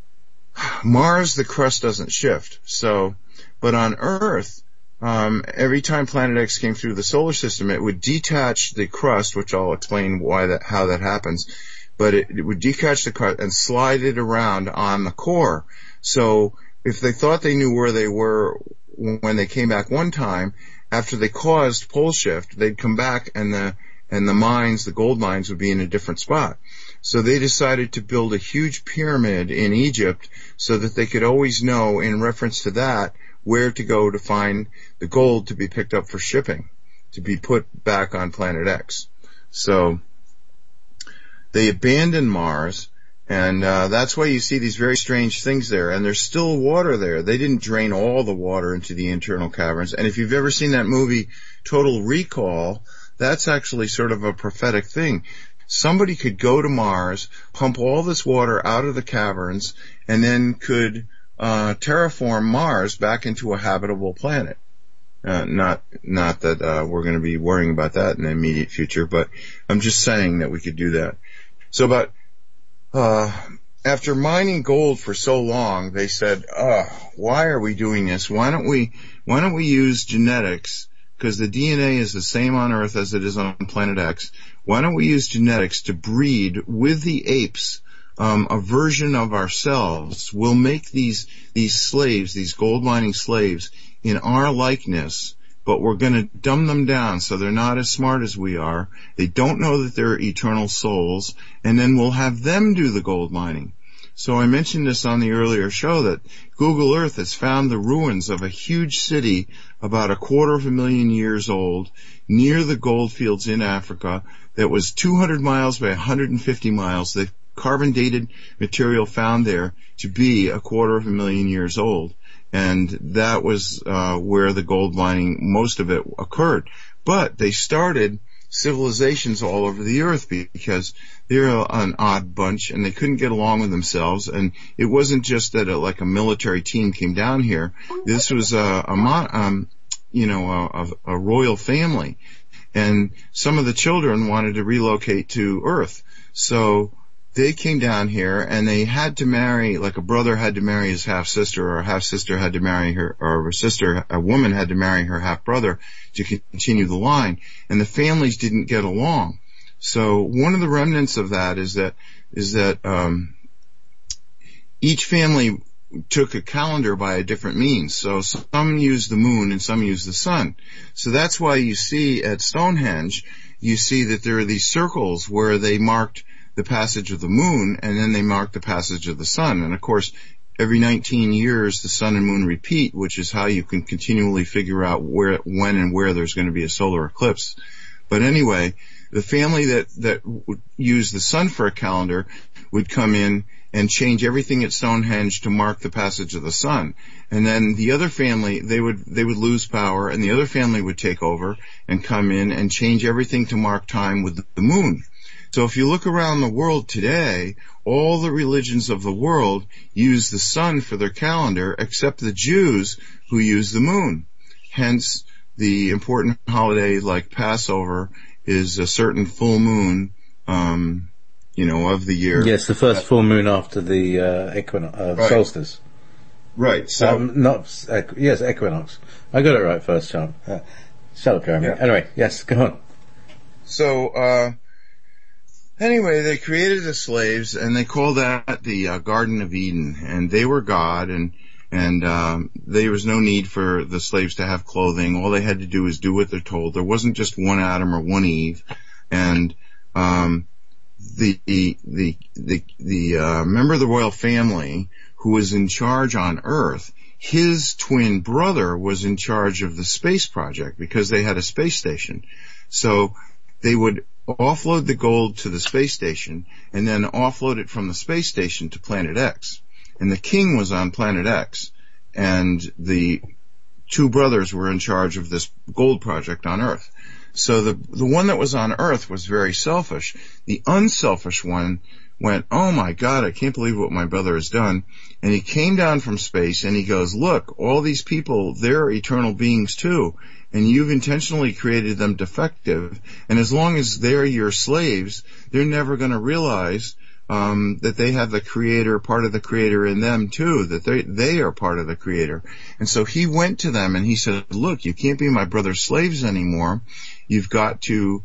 Speaker 3: Mars, the crust doesn't shift. So, but on Earth, every time Planet X came through the solar system, it would detach the crust, which I'll explain how that happens, but it would detach the crust and slide it around on the core. So if they thought they knew where they were when they came back one time, after they caused pole shift, they'd come back and the mines, the gold mines, would be in a different spot. So they decided to build a huge pyramid in Egypt so that they could always know, in reference to that, where to go to find the gold to be picked up for shipping, to be put back on Planet X. So they abandoned Mars, and that's why you see these very strange things there. And there's still water there. They didn't drain all the water into the internal caverns. And if you've ever seen that movie Total Recall, that's actually sort of a prophetic thing. Somebody could go to Mars, pump all this water out of the caverns, and then could terraform Mars back into a habitable planet. Not that we're going to be worrying about that in the immediate future, but I'm just saying that we could do that. So about after mining gold for so long, they said, why are we doing this? Why don't we use genetics? Because the DNA is the same on Earth as it is on Planet X. Why don't we use genetics to breed with the apes a version of ourselves? We'll make these slaves, these gold mining slaves, in our likeness, but we're going to dumb them down so they're not as smart as we are. They don't know that they're eternal souls, and then we'll have them do the gold mining. So I mentioned this on the earlier show, that Google Earth has found the ruins of a huge city about 250,000 years old near the gold fields in Africa that was 200 miles by 150 miles. The carbon dated material found there to be 250,000 years old. And that was where the gold mining, most of it, occurred. But they started civilizations all over the earth because they're an odd bunch and they couldn't get along with themselves. And it wasn't just that like a military team came down here. This was a royal family. And some of the children wanted to relocate to Earth. So they came down here and they had to marry, like a brother had to marry his half-sister, or a half-sister had to marry her, or a woman had to marry her half-brother to continue the line. And the families didn't get along. So one of the remnants of that is that each family took a calendar by a different means. So some used the moon and some used the sun. So that's why you see at Stonehenge, you see that there are these circles where they marked the passage of the moon and then they marked the passage of the sun. And of course, every 19 years, the sun and moon repeat, which is how you can continually figure out when and where there's going to be a solar eclipse. But anyway, the family that would use the sun for a calendar would come in and change everything at Stonehenge to mark the passage of the sun. And then the other family, they would lose power, and the other family would take over and come in and change everything to mark time with the moon. So if you look around the world today, all the religions of the world use the sun for their calendar, except the Jews, who use the moon. Hence, the important holiday like Passover is a certain full moon, of the year.
Speaker 2: Yes, the first full moon after the solstice.
Speaker 3: Right. So
Speaker 2: equinox. I got it right first time. Shut up, Jeremy. Yeah. Anyway, yes, go on.
Speaker 3: So, anyway, they created the slaves, and they called that the Garden of Eden, and they were God, and there was no need for the slaves to have clothing. All they had to do was do what they're told. There wasn't just one Adam or one Eve, and the member of the royal family who was in charge on Earth, his twin brother was in charge of the space project because they had a space station. So they would offload the gold to the space station and then offload it from the space station to Planet X. And the king was on Planet X, and the two brothers were in charge of this gold project on Earth. So the one that was on Earth was very selfish. The unselfish one went, oh my God, I can't believe what my brother has done. And he came down from space and he goes, look, all these people, they're eternal beings too. And you've intentionally created them defective. And as long as they're your slaves, they're never going to realize that they have the creator, part of the creator in them too, that they are part of the creator. And so he went to them and he said, look, you can't be my brother's slaves anymore. You've got to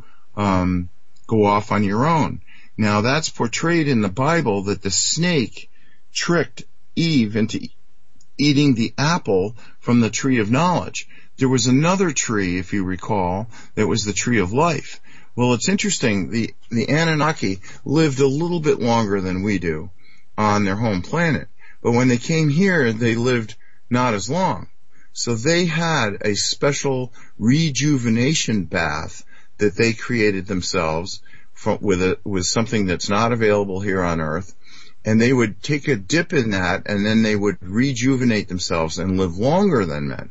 Speaker 3: go off on your own. Now that's portrayed in the Bible that the snake tricked Eve into eating the apple from the tree of knowledge. There was another tree, if you recall, that was the tree of life. Well, it's interesting. The Anunnaki lived a little bit longer than we do on their home planet. But when they came here, they lived not as long. So they had a special rejuvenation bath that they created themselves with something that's not available here on Earth. And they would take a dip in that, and then they would rejuvenate themselves and live longer than men.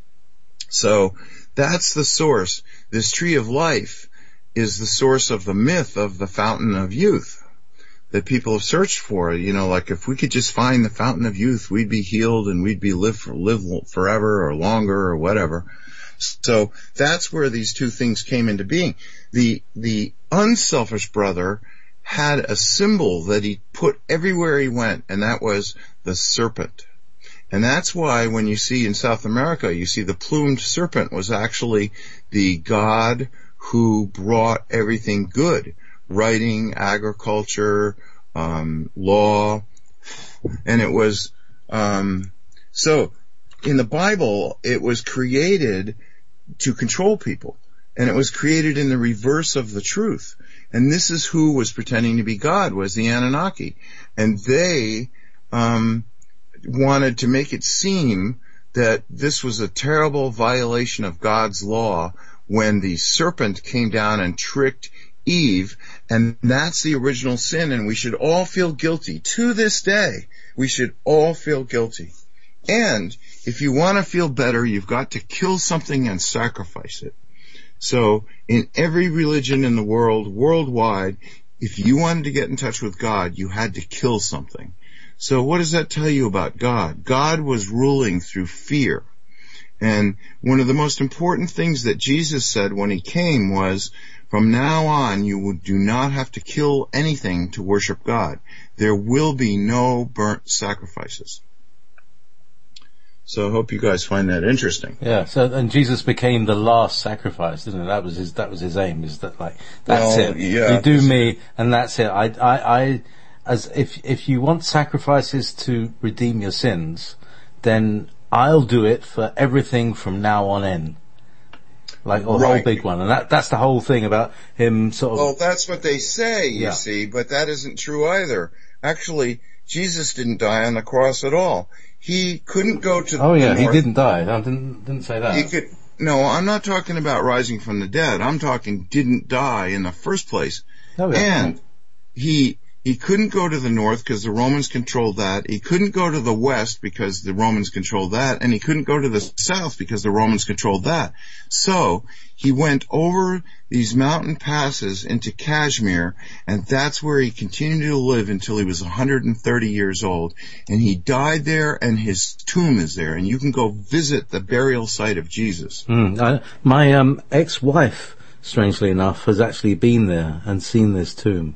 Speaker 3: So that's the source. This tree of life is the source of the myth of the fountain of youth that people have searched for. You know, like if we could just find the fountain of youth, we'd be healed and we'd be live forever or longer or whatever. So that's where these two things came into being. The unselfish brother had a symbol that he put everywhere he went, and that was the serpent. And that's why when you see in South America, you see the plumed serpent was actually the god who brought everything good, writing, agriculture, law, and it was, so in the Bible, it was created to control people, and it was created in the reverse of the truth. And this is who was pretending to be God, was the Anunnaki. And they, wanted to make it seem that this was a terrible violation of God's law when the serpent came down and tricked Eve, and that's the original sin, and we should all feel guilty. To this day, we should all feel guilty. And if you want to feel better, you've got to kill something and sacrifice it. So in every religion in the world, worldwide, if you wanted to get in touch with God, you had to kill something. So what does that tell you about God? God was ruling through fear. And one of the most important things that Jesus said when he came was, from now on, you do not have to kill anything to worship God. There will be no burnt sacrifices. So I hope you guys find that interesting.
Speaker 2: Yeah. So, and Jesus became the last sacrifice, didn't it? That was his aim. Is that like, that's it.
Speaker 3: Yeah.
Speaker 2: You do me, and that's it. As if you want sacrifices to redeem your sins, then I'll do it for everything from now on in. Like a whole big one. And that's the whole thing about him sort of...
Speaker 3: Well, that's what they say, you see, but that isn't true either. Actually, Jesus didn't die on the cross at all. He couldn't go to the north.
Speaker 2: He didn't die. I didn't say that.
Speaker 3: No, I'm not talking about rising from the dead. I'm talking didn't die in the first place.
Speaker 2: Oh, yeah.
Speaker 3: And he couldn't go to the north because the Romans controlled that. He couldn't go to the west because the Romans controlled that. And he couldn't go to the south because the Romans controlled that. So he went over these mountain passes into Kashmir, and that's where he continued to live until he was 130 years old. And he died there, and his tomb is there. And you can go visit the burial site of Jesus.
Speaker 2: My ex-wife, strangely enough, has actually been there and seen this tomb.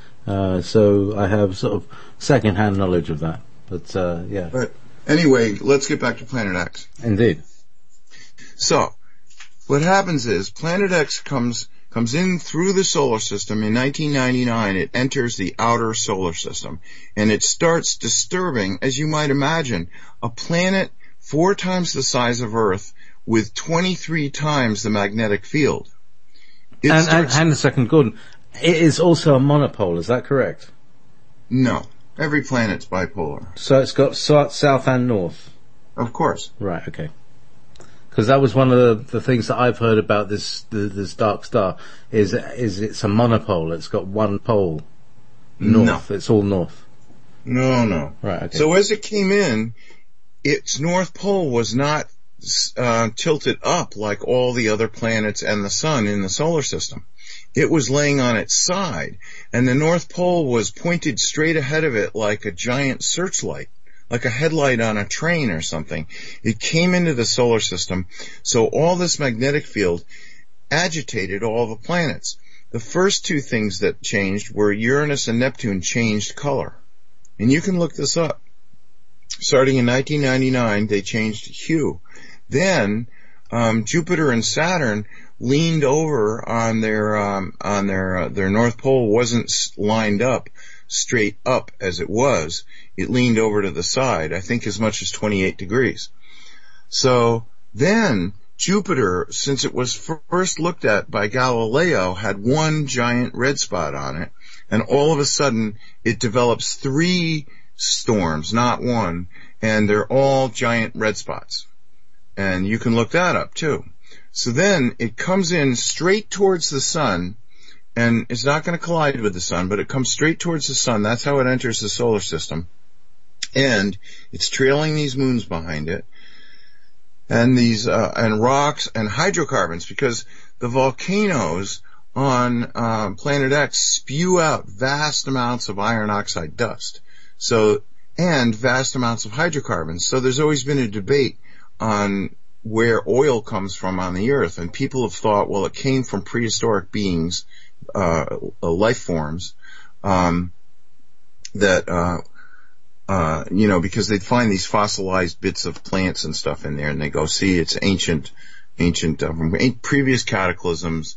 Speaker 2: So I have sort of second-hand knowledge of that. But, yeah.
Speaker 3: But anyway, let's get back to Planet X.
Speaker 2: Indeed.
Speaker 3: So, what happens is Planet X comes in through the solar system. In 1999, it enters the outer solar system. And it starts disturbing, as you might imagine, a planet 4 times the size of Earth with 23 times the magnetic field.
Speaker 2: And a second, Gordon. It is also a monopole, is that correct?
Speaker 3: No. Every planet's bipolar.
Speaker 2: So it's got south and north?
Speaker 3: Of course.
Speaker 2: Right, okay. Because that was one of the things that I've heard about this dark star, is it's a monopole. It's got one pole. North. No. It's all north.
Speaker 3: No.
Speaker 2: Right, okay.
Speaker 3: So as it came in, its north pole was not tilted up like all the other planets and the sun in the solar system. It was laying on its side, and the North Pole was pointed straight ahead of it like a giant searchlight, like a headlight on a train or something. It came into the solar system, so all this magnetic field agitated all the planets. The first 2 things that changed were Uranus and Neptune changed color. And you can look this up. Starting in 1999, they changed hue. Then Jupiter and Saturn leaned over on their North Pole wasn't lined up straight up as it was. It leaned over to the side, I think as much as 28 degrees. So then Jupiter, since it was first looked at by Galileo, had one giant red spot on it, and all of a sudden it develops 3 storms, not one, and they're all giant red spots. And you can look that up too. So then it comes in straight towards the sun, and it's not going to collide with the sun, but it comes straight towards the sun. That's how it enters the solar system. And it's trailing these moons behind it, and these and rocks and hydrocarbons, because the volcanoes on Planet X spew out vast amounts of iron oxide dust. So, and vast amounts of hydrocarbons. So there's always been a debate on where oil comes from on the Earth, and people have thought, well, it came from prehistoric beings, life forms, because they'd find these fossilized bits of plants and stuff in there, and they go, see, it's ancient, from previous cataclysms,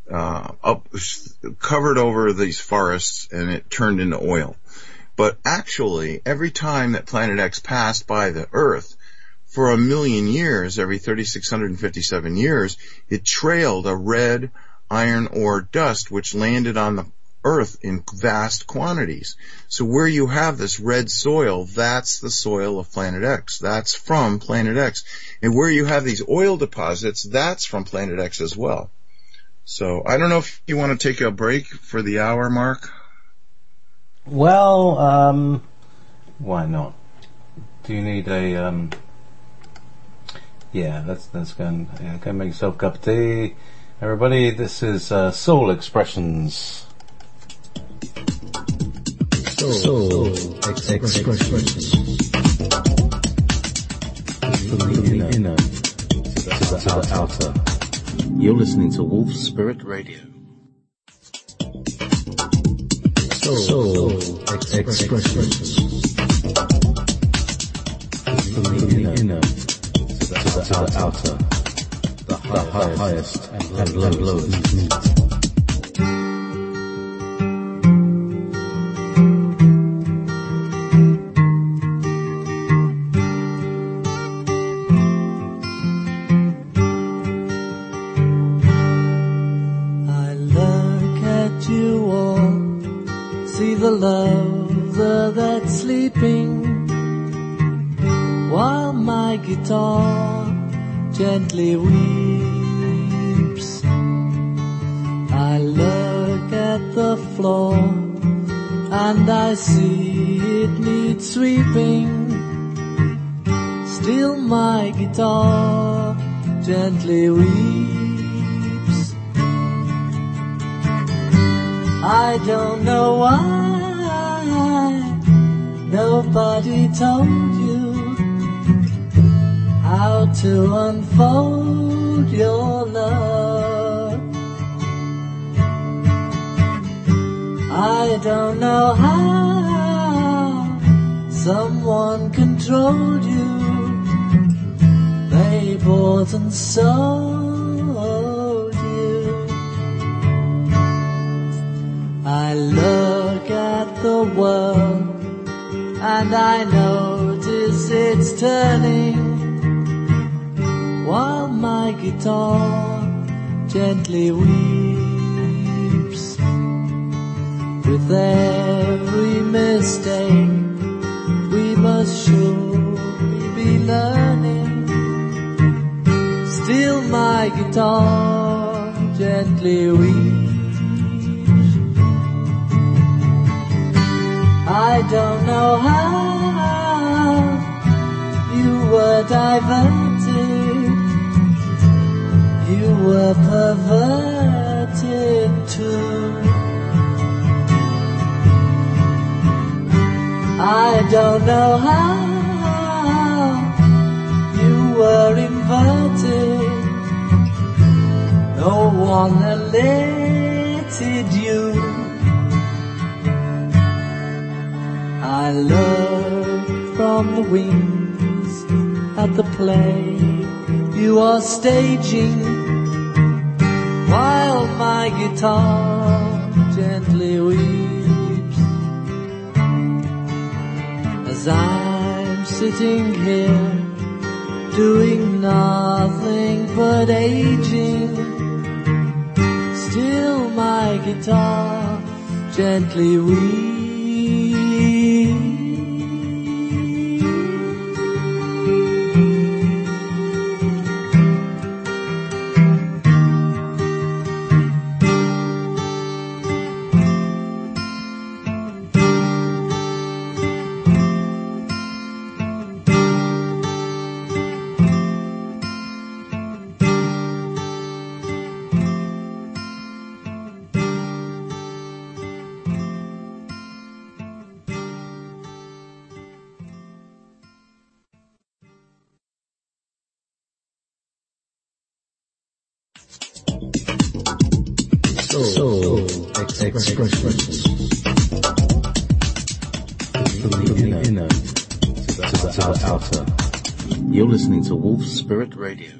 Speaker 3: covered over these forests, and it turned into oil. But actually, every time that Planet X passed by the Earth, for 1 million years, every 3,657 years, it trailed a red iron ore dust which landed on the Earth in vast quantities. So where you have this red soil, that's the soil of Planet X. That's from Planet X. And where you have these oil deposits, that's from Planet X as well. So I don't know if you want to take a break for the hour, Mark?
Speaker 2: Well, why not? Do you need a... Yeah, let's go and go make yourself a cup of tea. Everybody, this is Soul Expressions.
Speaker 1: Soul Expressions. From the inner the outer. You're listening to Wolf Spirit Radio. Soul Expressions. From the inner to the outer. The highest and lowest meet.
Speaker 4: Gently weeps. I look at the floor and I see it needs sweeping. Still my guitar gently weeps. I don't know why nobody told you how to unfold your love. I don't know how someone controlled you. They bought and sold you. I look at the world and I notice it's turning, while my guitar gently weeps. With every mistake we must surely be learning. Still my guitar gently weeps. I don't know how you were diverted, you were perverted too. I don't know how you were inverted. No one alerted you. I look from the wings at the play you are staging, while my guitar gently weeps. As I'm sitting here doing nothing but aging, still my guitar gently weeps.
Speaker 1: Soul Expressions. From the inner to the outer. You're listening to Wolf Spirit Radio.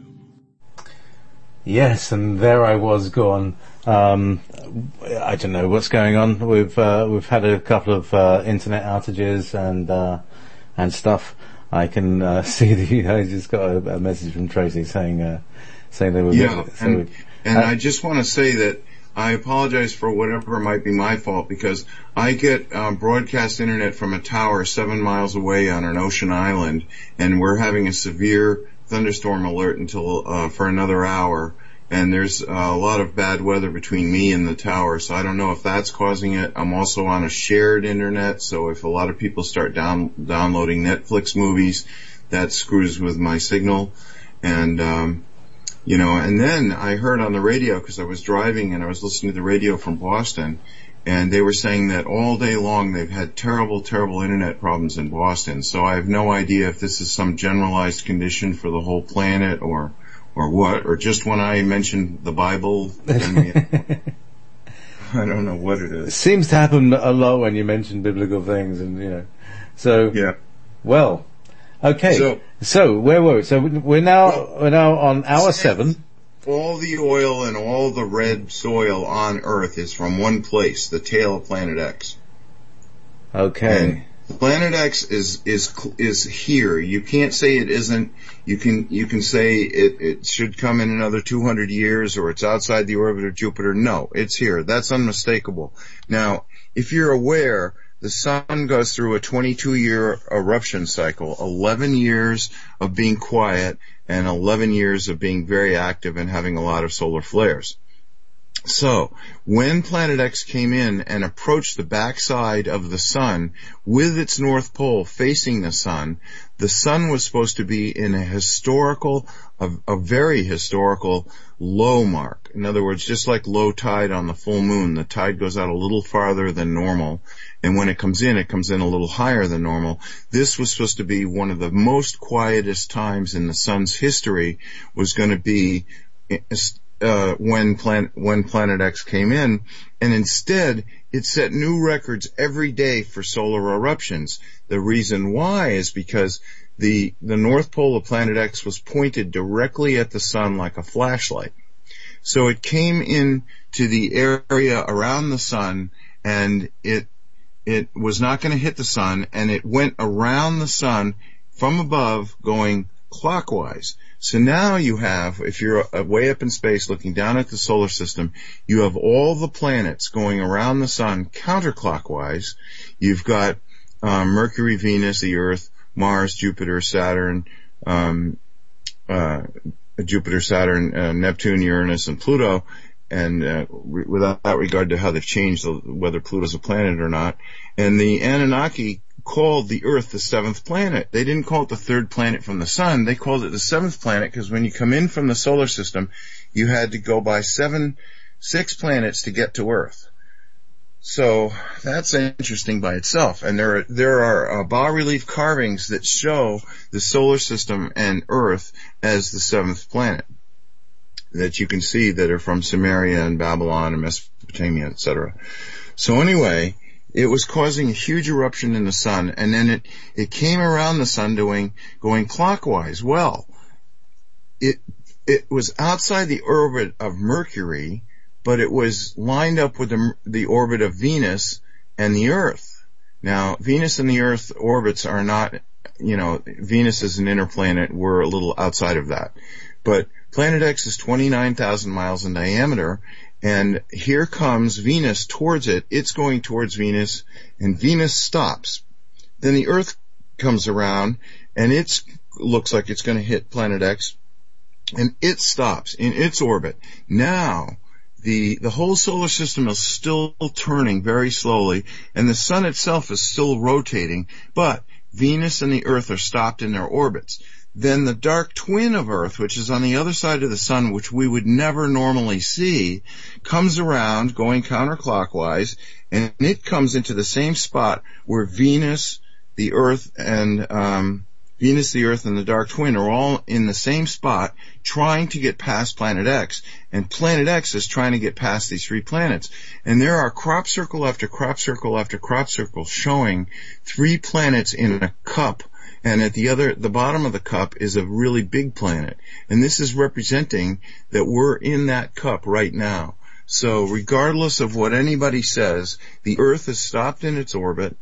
Speaker 2: Yes, and there I was gone. I don't know what's going on. We've had a couple of internet outages and stuff. I can see that I just got a message from Tracy saying they were
Speaker 3: and I just want to say that I apologize for whatever might be my fault, because I get broadcast internet from a tower 7 miles away on an ocean island, and we're having a severe thunderstorm alert until for another hour, and there's a lot of bad weather between me and the tower, so I don't know if that's causing it. I'm also on a shared internet, so if a lot of people start downloading Netflix movies, that screws with my signal. And and then I heard on the radio, because I was driving and I was listening to the radio from Boston, and they were saying that all day long they've had terrible, terrible internet problems in Boston. So I have no idea if this is some generalized condition for the whole planet or or what, or just when I mentioned the Bible, then I don't know what it is.
Speaker 2: It seems to happen a lot when you mention biblical things, and so
Speaker 3: Yeah.
Speaker 2: well, okay. So where were we? So we're now on hour 7.
Speaker 3: All the oil and all the red soil on Earth is from one place, the tail of Planet X.
Speaker 2: Okay.
Speaker 3: And Planet X is here. You can't say it isn't. You can say it should come in another 200 years, or it's outside the orbit of Jupiter. No, it's here. That's unmistakable. Now, if you're aware, the sun goes through a 22-year eruption cycle, 11 years of being quiet and 11 years of being very active and having a lot of solar flares. So, when Planet X came in and approached the backside of the sun with its north pole facing the sun was supposed to be in a very historical low mark. In other words, just like low tide on the full moon, the tide goes out a little farther than normal, and when it comes in a little higher than normal. This was supposed to be one of the most quietest times in the sun's history, was going to be when Planet X came in, and instead it set new records every day for solar eruptions. The reason why is because the north pole of Planet X was pointed directly at the sun like a flashlight. So it came in to the area around the sun, and it was not going to hit the sun, and it went around the sun from above going clockwise. So now you have, if you're way up in space looking down at the solar system, you have all the planets going around the sun counterclockwise. You've got Mercury, Venus, the Earth, Mars, Jupiter, Saturn, Neptune, Uranus, and Pluto. And without regard to how they've changed whether Pluto's a planet or not. And the Anunnaki called the Earth the 7th planet. They didn't call it the 3rd planet from the sun. They called it the 7th planet because when you come in from the solar system, you had to go by 6 planets to get to Earth. So that's interesting by itself. And there are bas-relief carvings that show the solar system and Earth as the 7th planet that you can see that are from Sumeria and Babylon and Mesopotamia, etc. So anyway, it was causing a huge eruption in the sun, and then it came around the sun going clockwise. Well, it was outside the orbit of Mercury, but it was lined up with the orbit of Venus and the Earth. Now, Venus and the Earth orbits are not, Venus is an inner planet. We're a little outside of that. But Planet X is 29,000 miles in diameter, and here comes Venus towards it. It's going towards Venus, and Venus stops. Then the Earth comes around, and it looks like it's going to hit Planet X, and it stops in its orbit. Now, the whole solar system is still turning very slowly, and the sun itself is still rotating, but Venus and the Earth are stopped in their orbits. Then the dark twin of Earth, which is on the other side of the sun, which we would never normally see, comes around going counterclockwise, and it comes into the same spot where Venus, the Earth, and the dark twin are all in the same spot, trying to get past Planet X. And Planet X is trying to get past these 3 planets. And there are crop circle after crop circle after crop circle showing 3 planets in a cup. And at the bottom of the cup is a really big planet. And this is representing that we're in that cup right now. So regardless of what anybody says, the Earth is stopped in its orbit.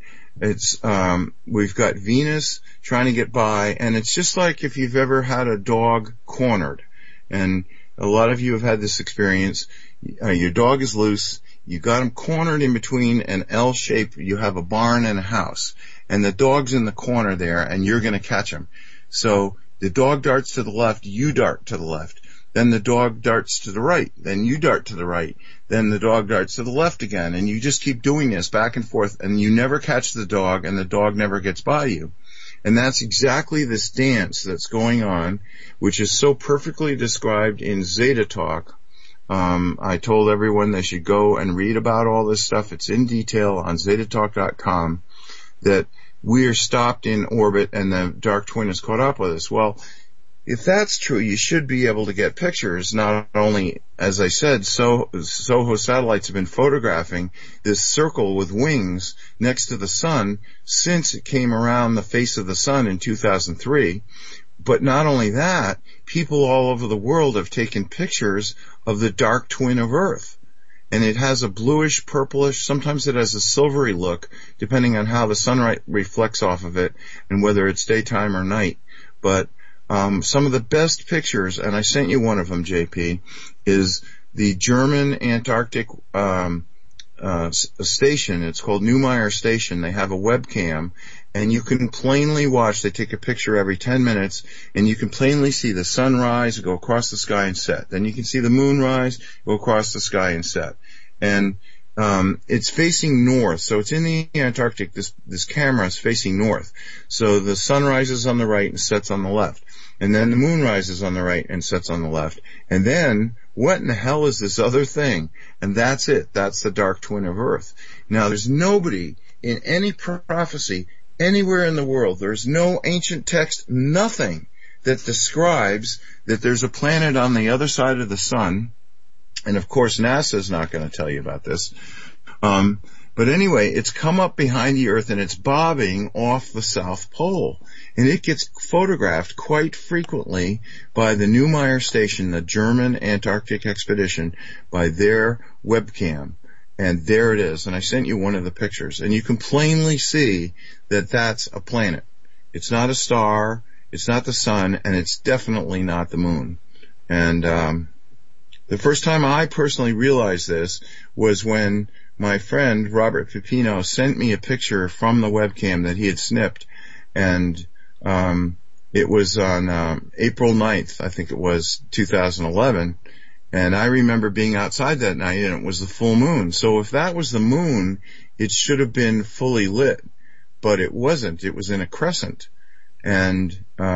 Speaker 3: We've got Venus trying to get by, and it's just like if you've ever had a dog cornered. And a lot of you have had this experience. Your dog is loose. You got him cornered in between an L shape. You have a barn and a house. And the dog's in the corner there, and you're going to catch him. So the dog darts to the left, you dart to the left. Then the dog darts to the right, then you dart to the right. Then the dog darts to the left again, and you just keep doing this back and forth, and you never catch the dog, and the dog never gets by you. And that's exactly this dance that's going on, which is so perfectly described in Zeta Talk. I told everyone they should go and read about all this stuff. It's in detail on zetatalk.com, that we are stopped in orbit and the dark twin is caught up with us. Well, if that's true, you should be able to get pictures. Not only, as I said, SOHO satellites have been photographing this circle with wings next to the sun since it came around the face of the sun in 2003. But not only that, people all over the world have taken pictures of the dark twin of Earth. And it has a bluish, purplish, sometimes it has a silvery look, depending on how the sunlight reflects off of it and whether it's daytime or night. But some of the best pictures, and I sent you one of them, JP, is the German Antarctic station. It's called Neumayer Station. They have a webcam, and you can plainly watch. They take a picture every 10 minutes, and you can plainly see the sun rise, go across the sky and set. Then you can see the moon rise, go across the sky and set. And it's facing north, so it's in the Antarctic. This camera is facing north. So the sun rises on the right and sets on the left. And then the moon rises on the right and sets on the left. And then, what in the hell is this other thing? And that's it. That's the dark twin of Earth. Now, there's nobody in any prophecy anywhere in the world, there's no ancient text, nothing that describes that there's a planet on the other side of the sun. And of course, NASA's not going to tell you about this. But anyway, it's come up behind the Earth and it's bobbing off the South Pole. And it gets photographed quite frequently by the Neumayer Station, the German Antarctic expedition, by their webcam. And there it is. And I sent you one of the pictures. And you can plainly see that that's a planet. It's not a star, it's not the sun, and it's definitely not the moon. And the first time I personally realized this was when my friend Robert Pepino sent me a picture from the webcam that he had snipped, and it was on April 9th, I think it was, 2011, and I remember being outside that night and it was the full moon. So if that was the moon, it should have been fully lit, but it wasn't. It was in a crescent, and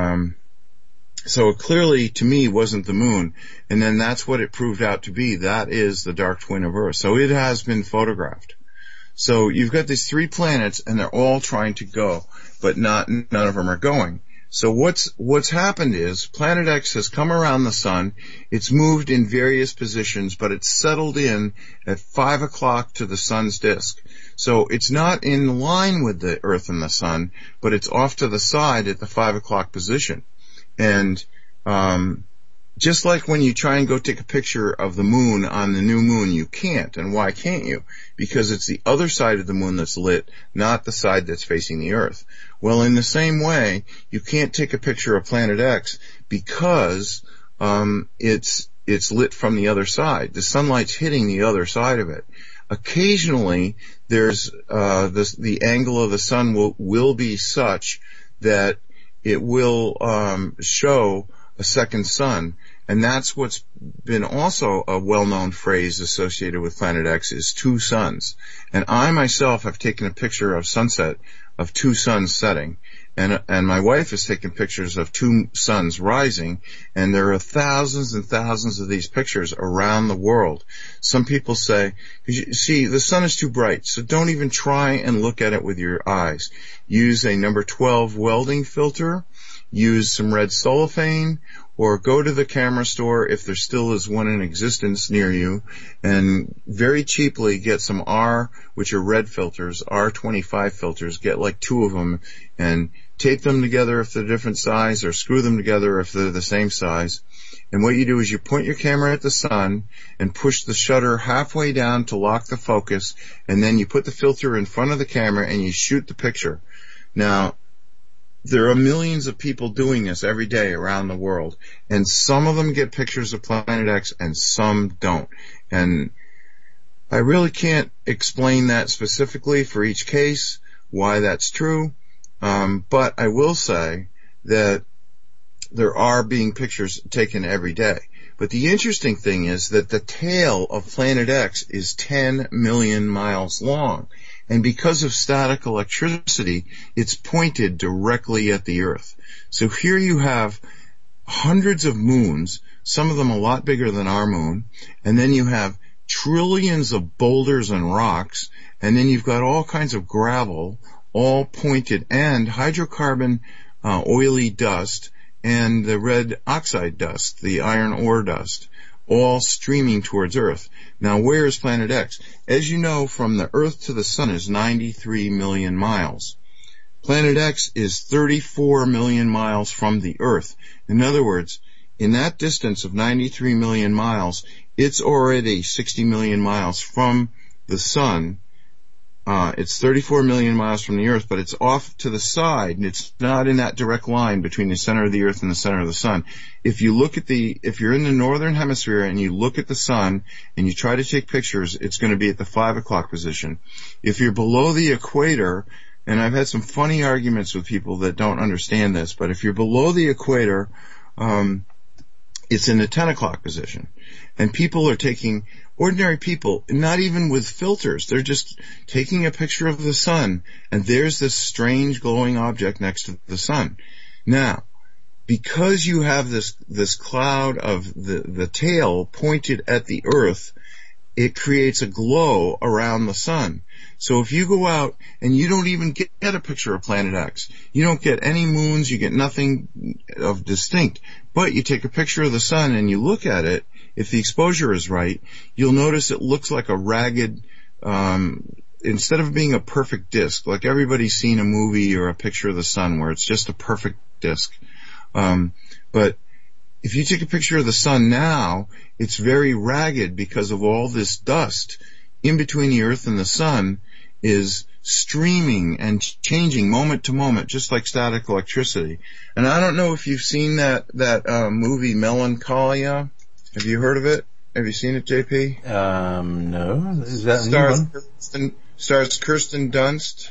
Speaker 3: so it clearly, to me, wasn't the moon. And then that's what it proved out to be. That is the dark twin of Earth. So it has been photographed. So you've got these three planets, and they're all trying to go, but none of them are going. So what's happened is Planet X has come around the sun. It's moved in various positions, but it's settled in at 5 o'clock to the sun's disk. So it's not in line with the Earth and the sun, but it's off to the side at the 5 o'clock position. And just like when you try and go take a picture of the moon on the new moon, you can't. And why can't you? Because it's the other side of the moon that's lit, not the side that's facing the Earth. Well, in the same way, you can't take a picture of Planet X because it's lit from the other side. The sunlight's hitting the other side of it. Occasionally, there's the angle of the sun will be such that it will show a second sun, and that's what's been also a well-known phrase associated with Planet X is two suns. And I myself have taken a picture of sunset of two suns setting, and my wife has taken pictures of two suns rising, and there are thousands and thousands of these pictures around the world. Some people say, see, the sun is too bright, so don't even try and look at it with your eyes. Use a number 12 welding filter, use some red cellophane, or go to the camera store if there still is one in existence near you, and very cheaply get some R, which are red filters, R25 filters, get like 2 of them, and tape them together if they're different size, or screw them together if they're the same size. And what you do is you point your camera at the sun and push the shutter halfway down to lock the focus, and then you put the filter in front of the camera and you shoot the picture. Now, there are millions of people doing this every day around the world, and some of them get pictures of Planet X and some don't. And I really can't explain that specifically for each case, why that's true, but I will say that there are being pictures taken every day. But the interesting thing is that the tail of Planet X is 10 million miles long. And because of static electricity, it's pointed directly at the Earth. So here you have hundreds of moons, some of them a lot bigger than our moon, and then you have trillions of boulders and rocks, and then you've got all kinds of gravel, all pointed, and hydrocarbon oily dust, and the red oxide dust, the iron ore dust, all streaming towards Earth. Now, where is Planet X? As you know, from the Earth to the Sun is 93 million miles. Planet X is 34 million miles from the Earth. In other words, in that distance of 93 million miles, it's already 60 million miles from the Sun. It's 34 million miles from the Earth, but it's off to the side, and it's not in that direct line between the center of the Earth and the center of the Sun. If you're in the northern hemisphere and you look at the Sun and you try to take pictures, it's going to be at the 5 o'clock position. If you're below the equator, and I've had some funny arguments with people that don't understand this, but if you're below the equator, it's in the 10 o'clock position. And people are taking, ordinary people, not even with filters, they're just taking a picture of the Sun, and there's this strange glowing object next to the Sun. Now, because you have this cloud of the tail pointed at the Earth, it creates a glow around the Sun. So if you go out and you don't even get a picture of Planet X, you don't get any moons, you get nothing of distinct, but you take a picture of the Sun and you look at it, if the exposure is right, you'll notice it looks like a ragged, instead of being a perfect disk, like everybody's seen a movie or a picture of the Sun where it's just a perfect disk. But if you take a picture of the Sun now, it's very ragged because of all this dust in between the Earth and the Sun is streaming and changing moment to moment, just like static electricity. And I don't know if you've seen that movie Melancholia. Have you heard of it? Have you seen it, JP?
Speaker 2: No. Is that a new one?
Speaker 3: Stars Kirsten Dunst.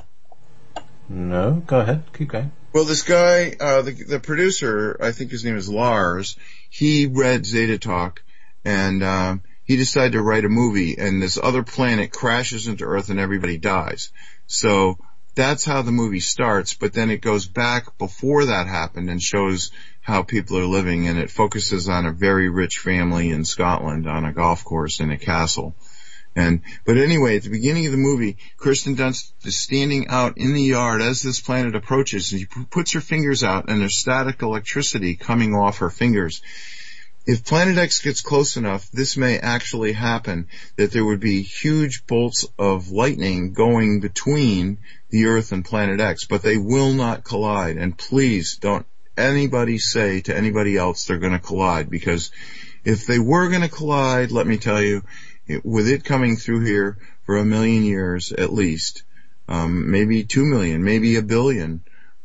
Speaker 2: No. Go ahead. Keep going.
Speaker 3: Well, this guy, the producer, I think his name is Lars, he read Zeta Talk, and he decided to write a movie, and this other planet crashes into Earth and everybody dies. So that's how the movie starts, but then it goes back before that happened and shows how people are living, and it focuses on a very rich family in Scotland on a golf course in a castle. But anyway, at the beginning of the movie, Kirsten Dunst is standing out in the yard as this planet approaches, and she puts her fingers out, and there's static electricity coming off her fingers. If Planet X gets close enough, this may actually happen, that there would be huge bolts of lightning going between the Earth and Planet X, but they will not collide. And please don't anybody say to anybody else they're going to collide, because if they were going to collide, let me tell you, with it coming through here for 1 million years at least, maybe 2 million, maybe 1 billion,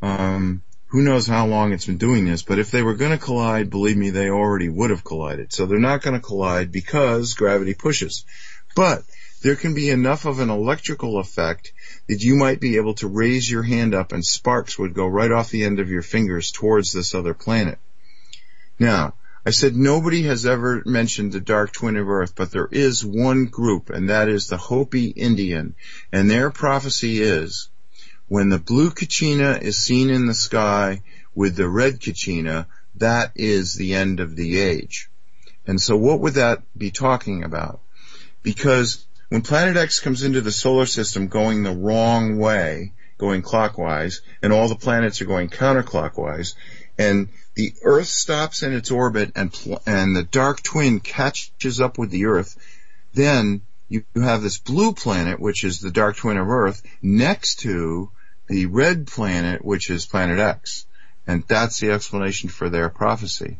Speaker 3: who knows how long it's been doing this, but if they were going to collide, believe me, they already would have collided. So they're not going to collide because gravity pushes. But there can be enough of an electrical effect that you might be able to raise your hand up and sparks would go right off the end of your fingers towards this other planet. Now, I said nobody has ever mentioned the dark twin of Earth, but there is one group, and that is the Hopi Indian. And their prophecy is, when the blue Kachina is seen in the sky with the red Kachina, that is the end of the age. And so what would that be talking about? Because when Planet X comes into the solar system going the wrong way, going clockwise, and all the planets are going counterclockwise, and the Earth stops in its orbit and the dark twin catches up with the Earth, then you have this blue planet, which is the dark twin of Earth, next to the red planet, which is Planet X. And that's the explanation for their prophecy.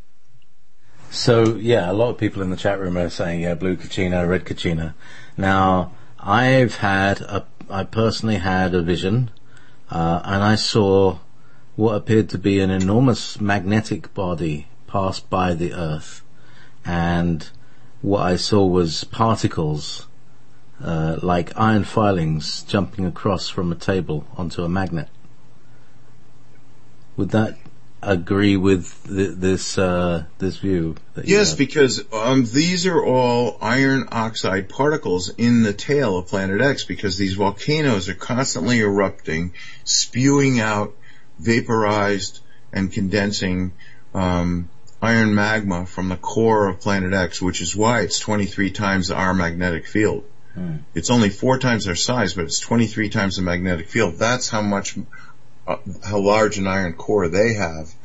Speaker 2: So, yeah, a lot of people in the chat room are saying, yeah, blue Kachina, red Kachina. Now, I personally had a vision, and I saw what appeared to be an enormous magnetic body pass by the Earth, and what I saw was particles like iron filings jumping across from a table onto a magnet. Would that agree with this view?
Speaker 3: Yes, because these are all iron oxide particles in the tail of Planet X, because these volcanoes are constantly erupting, spewing out vaporized and condensing iron magma from the core of Planet X, which is why it's 23 times our magnetic field. It's only 4 times their size, but it's 23 times the magnetic field. That's how large an iron core they have.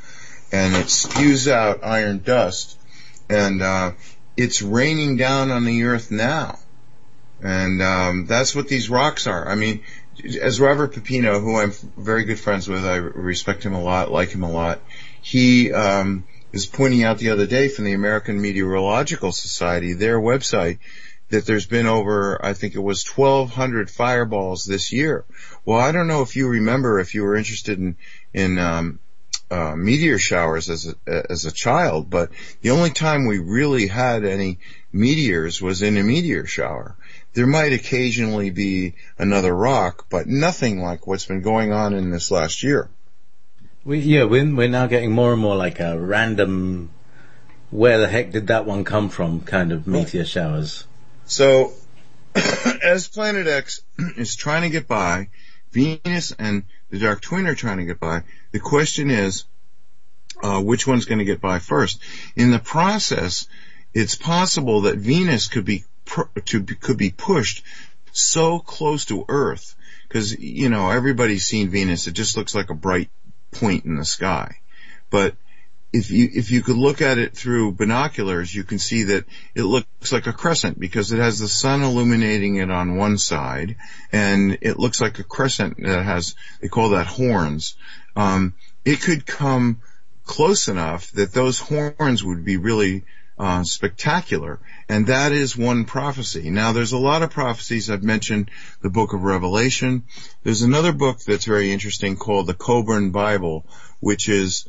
Speaker 3: and it spews out iron dust, and it's raining down on the earth now. And that's what these rocks are. I mean, as Robert Pepino, who I'm very good friends with, I respect him a lot, like him a lot, he is pointing out the other day from the American Meteorological Society, their website, that there's been over, I think it was 1,200 fireballs this year. Well, I don't know if you remember, if you were interested in meteor showers as a child, but the only time we really had any meteors was in a meteor shower. There might occasionally be another rock, but nothing like what's been going on in this last year.
Speaker 2: We're now getting more and more like a random, where the heck did that one come from kind of meteor showers. So,
Speaker 3: as Planet X is trying to get by, Venus and the Dark Twin are trying to get by, the question is, which one's going to get by first? In the process, it's possible that Venus could be pushed so close to Earth, because, you know, everybody's seen Venus. It just looks like a bright point in the sky. But if you could look at it through binoculars, you can see that it looks like a crescent, because it has the sun illuminating it on one side, and it looks like a crescent that has, they call that horns. It could come close enough that those horns would be really spectacular, and that is one prophecy. Now, there's a lot of prophecies. I've mentioned the book of Revelation. There's another book that's very interesting called the Coburn Bible, which is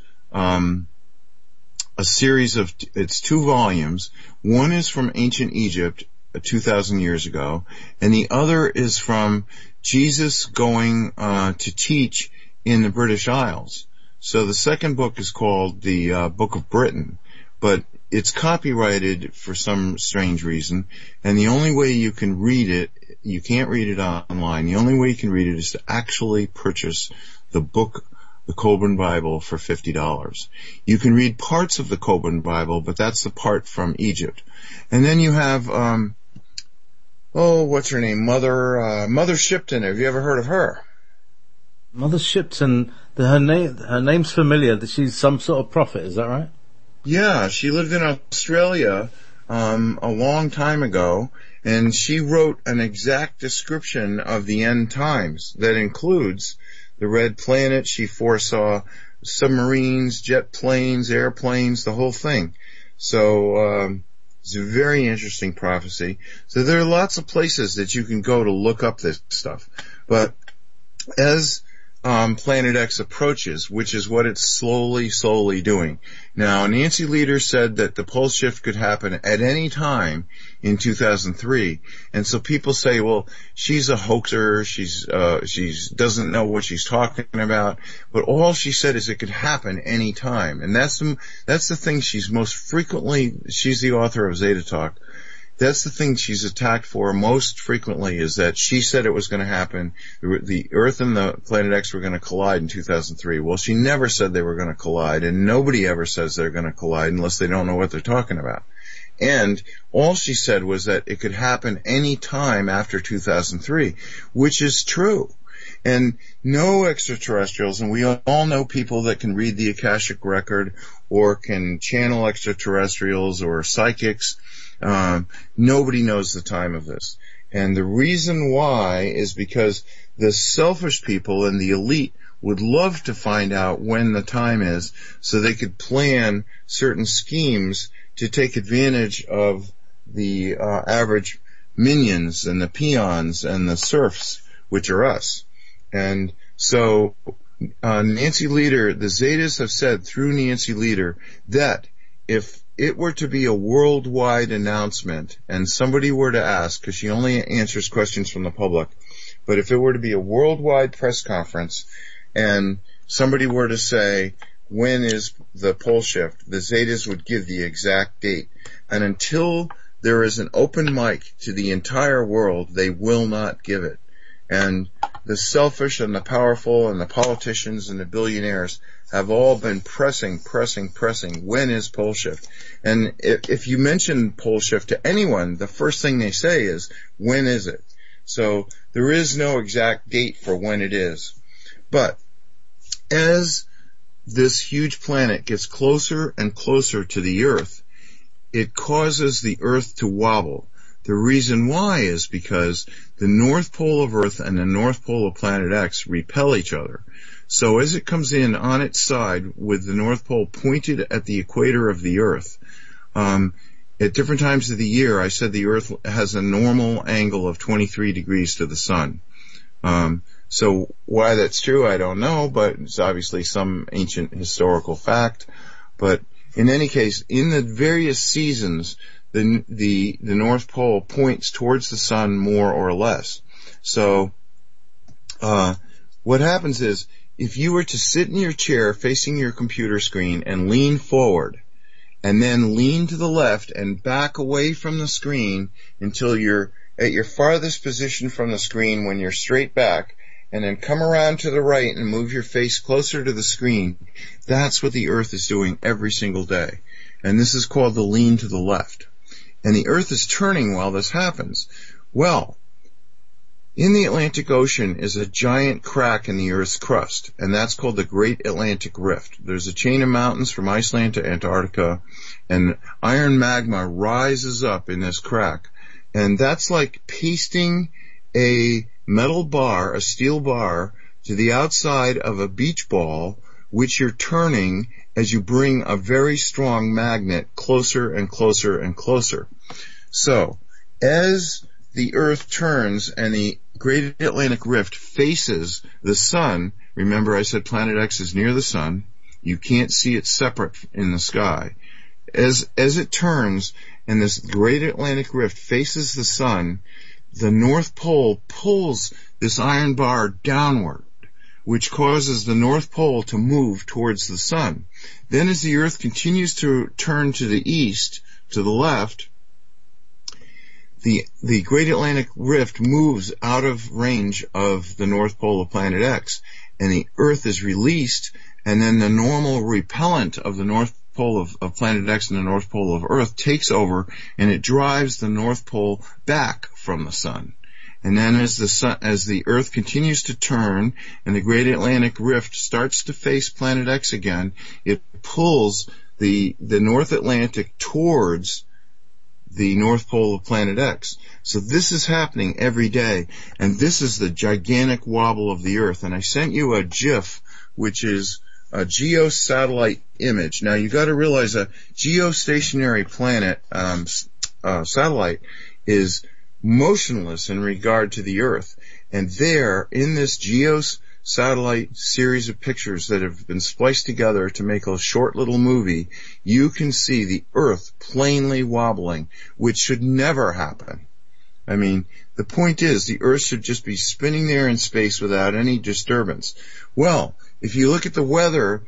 Speaker 3: a series of, it's 2 volumes. One is from ancient Egypt 2,000 years ago, and the other is from Jesus going to teach in the British Isles. So the second book is called the Book of Britain, but it's copyrighted for some strange reason, and the only way you can read it, you can't read it online, the only way you can read it is to actually purchase the book, the Coburn Bible, for $50. You can read parts of the Coburn Bible, but that's the part from Egypt. And then you have, what's her name? Mother Shipton. Have you ever heard of her?
Speaker 2: Mother Shipton, her name's familiar, that she's some sort of prophet, is that right?
Speaker 3: Yeah, she lived in Australia a long time ago, and she wrote an exact description of the end times that includes the red planet. She foresaw submarines, jet planes, airplanes, the whole thing. So it's a very interesting prophecy. So there are lots of places that you can go to look up this stuff. But as Planet X approaches, which is what it's slowly doing. Now, Nancy Lieder said that the pole shift could happen at any time in 2003, and so people say, well, she's a hoaxer, she's doesn't know what she's talking about, but all she said is it could happen any time, and that's the thing she's the author of Zeta Talk. That's the thing she's attacked for most frequently, is that she said it was going to happen. The Earth and the Planet X were going to collide in 2003. Well, she never said they were going to collide, and nobody ever says they're going to collide unless they don't know what they're talking about. And all she said was that it could happen any time after 2003, which is true. And no extraterrestrials, and we all know people that can read the Akashic Record or can channel extraterrestrials or psychics. Nobody knows the time of this. And the reason why is because the selfish people and the elite would love to find out when the time is so they could plan certain schemes to take advantage of the average minions and the peons and the serfs, which are us. And so Nancy Lieder, the Zetas have said through Nancy Lieder that if it were to be a worldwide announcement and somebody were to ask, because she only answers questions from the public, but if it were to be a worldwide press conference and somebody were to say, when is the pole shift, the Zetas would give the exact date. And until there is an open mic to the entire world, they will not give it. And the selfish and the powerful and the politicians and the billionaires have all been pressing. When is pole shift? And if you mention pole shift to anyone, the first thing they say is, when is it? So there is no exact date for when it is. But as this huge planet gets closer and closer to the Earth, it causes the Earth to wobble. The reason why is because the North Pole of Earth and the North Pole of Planet X repel each other. So as it comes in on its side with the North Pole pointed at the equator of the Earth, at different times of the year, I said the Earth has a normal angle of 23 degrees to the Sun. So why that's true, I don't know, but it's obviously some ancient historical fact. But in any case, in the various seasons, the North Pole points towards the Sun more or less. So what happens is, if you were to sit in your chair facing your computer screen and lean forward, and then lean to the left and back away from the screen until you're at your farthest position from the screen when you're straight back, and then come around to the right and move your face closer to the screen, that's what the Earth is doing every single day. And this is called the lean to the left. And the Earth is turning while this happens. Well, in the Atlantic Ocean is a giant crack in the Earth's crust, and that's called the Great Atlantic Rift. There's a chain of mountains from Iceland to Antarctica, and iron magma rises up in this crack. And that's like pasting a metal bar, a steel bar, to the outside of a beach ball, which you're turning as you bring a very strong magnet closer and closer and closer. So, as the Earth turns and the Great Atlantic Rift faces the Sun, remember I said Planet X is near the Sun, you can't see it separate in the sky. As it turns and this Great Atlantic Rift faces the Sun, the North Pole pulls this iron bar downward, which causes the North Pole to move towards the Sun. Then as the Earth continues to turn to the east, to the left, the Great Atlantic Rift moves out of range of the North Pole of Planet X, and the Earth is released, and then the normal repellent of the North Pole of Planet X and the North Pole of Earth takes over, and it drives the North Pole back from the Sun. And then as the Earth continues to turn and the Great Atlantic Rift starts to face Planet X again, it pulls the North Atlantic towards the North Pole of Planet X. So this is happening every day, and this is the gigantic wobble of the Earth. And I sent you a GIF, which is a geosatellite image. Now you got to realize a geostationary planet satellite is motionless in regard to the Earth, and there in this geosatellite series of pictures that have been spliced together to make a short little movie, you can see the Earth plainly wobbling, which should never happen. I mean, the point is the Earth should just be spinning there in space without any disturbance. Well, if you look at the weather,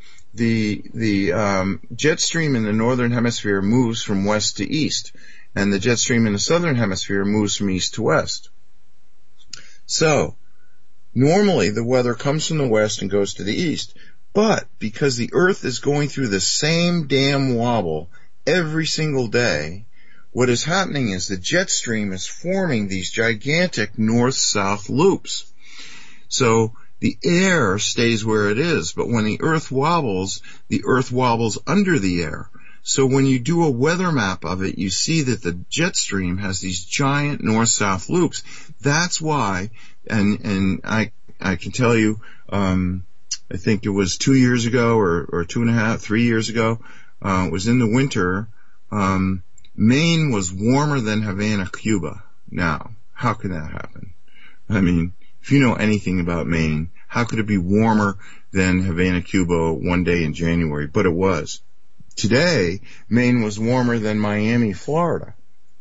Speaker 3: the jet stream in the northern hemisphere moves from west to east, and the jet stream in the southern hemisphere moves from east to west. So, normally the weather comes from the west and goes to the east, but because the Earth is going through the same damn wobble every single day, what is happening is the jet stream is forming these gigantic north-south loops. So, the air stays where it is, but when the Earth wobbles under the air. So when you do a weather map of it, you see that the jet stream has these giant north-south loops. That's why, and I can tell you, I think it was 2 years ago or 2.5, 3 years ago, it was in the winter, Maine was warmer than Havana, Cuba. Now, how can that happen? I mean, if you know anything about Maine, how could it be warmer than Havana, Cuba one day in January? But it was. Today, Maine was warmer than Miami, Florida.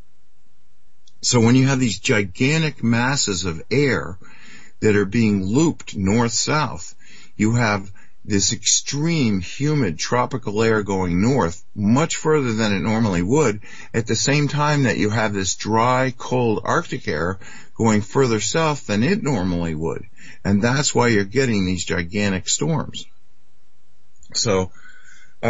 Speaker 3: So when you have these gigantic masses of air that are being looped north-south, you have this extreme humid tropical air going north much further than it normally would, at the same time that you have this dry, cold Arctic air going further south than it normally would. And that's why you're getting these gigantic storms. So,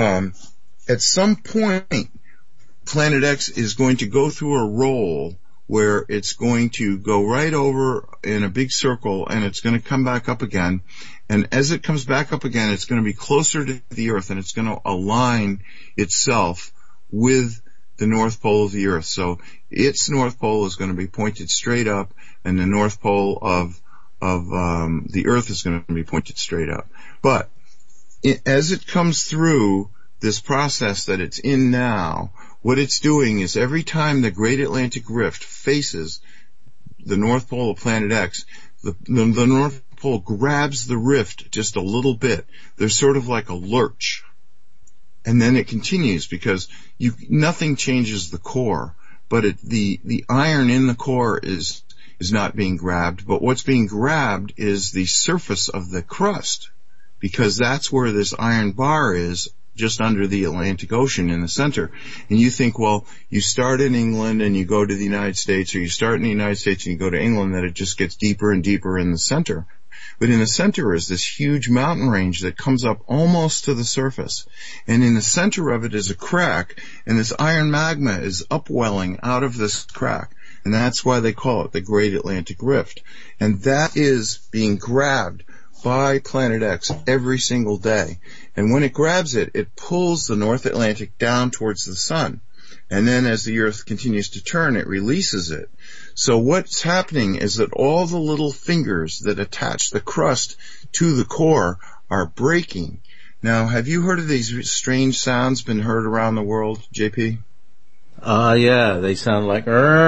Speaker 3: at some point, Planet X is going to go through a roll where it's going to go right over in a big circle, and it's going to come back up again. And as it comes back up again, it's going to be closer to the Earth, and it's going to align itself with the North Pole of the Earth. So its North Pole is going to be pointed straight up, and the North Pole of the Earth is going to be pointed straight up. But as it comes through this process that it's in now, what it's doing is every time the Great Atlantic Rift faces the North Pole of Planet X, the North Pole grabs the rift just a little bit. There's sort of like a lurch. And then it continues because nothing changes the core, but the iron in the core is not being grabbed, but what's being grabbed is the surface of the crust, because that's where this iron bar is, just under the Atlantic Ocean in the center. And you think, well, you start in England and you go to the United States, or you start in the United States and you go to England, that it just gets deeper and deeper in the center. But in the center is this huge mountain range that comes up almost to the surface. And in the center of it is a crack, and this iron magma is upwelling out of this crack. And that's why they call it the Great Atlantic Rift. And that is being grabbed by Planet X every single day. And when it grabs it, it pulls the North Atlantic down towards the sun. And then as the Earth continues to turn, it releases it. So what's happening is that all the little fingers that attach the crust to the core are breaking. Now, have you heard of these strange sounds been heard around the world, JP?
Speaker 2: Yeah, they sound like...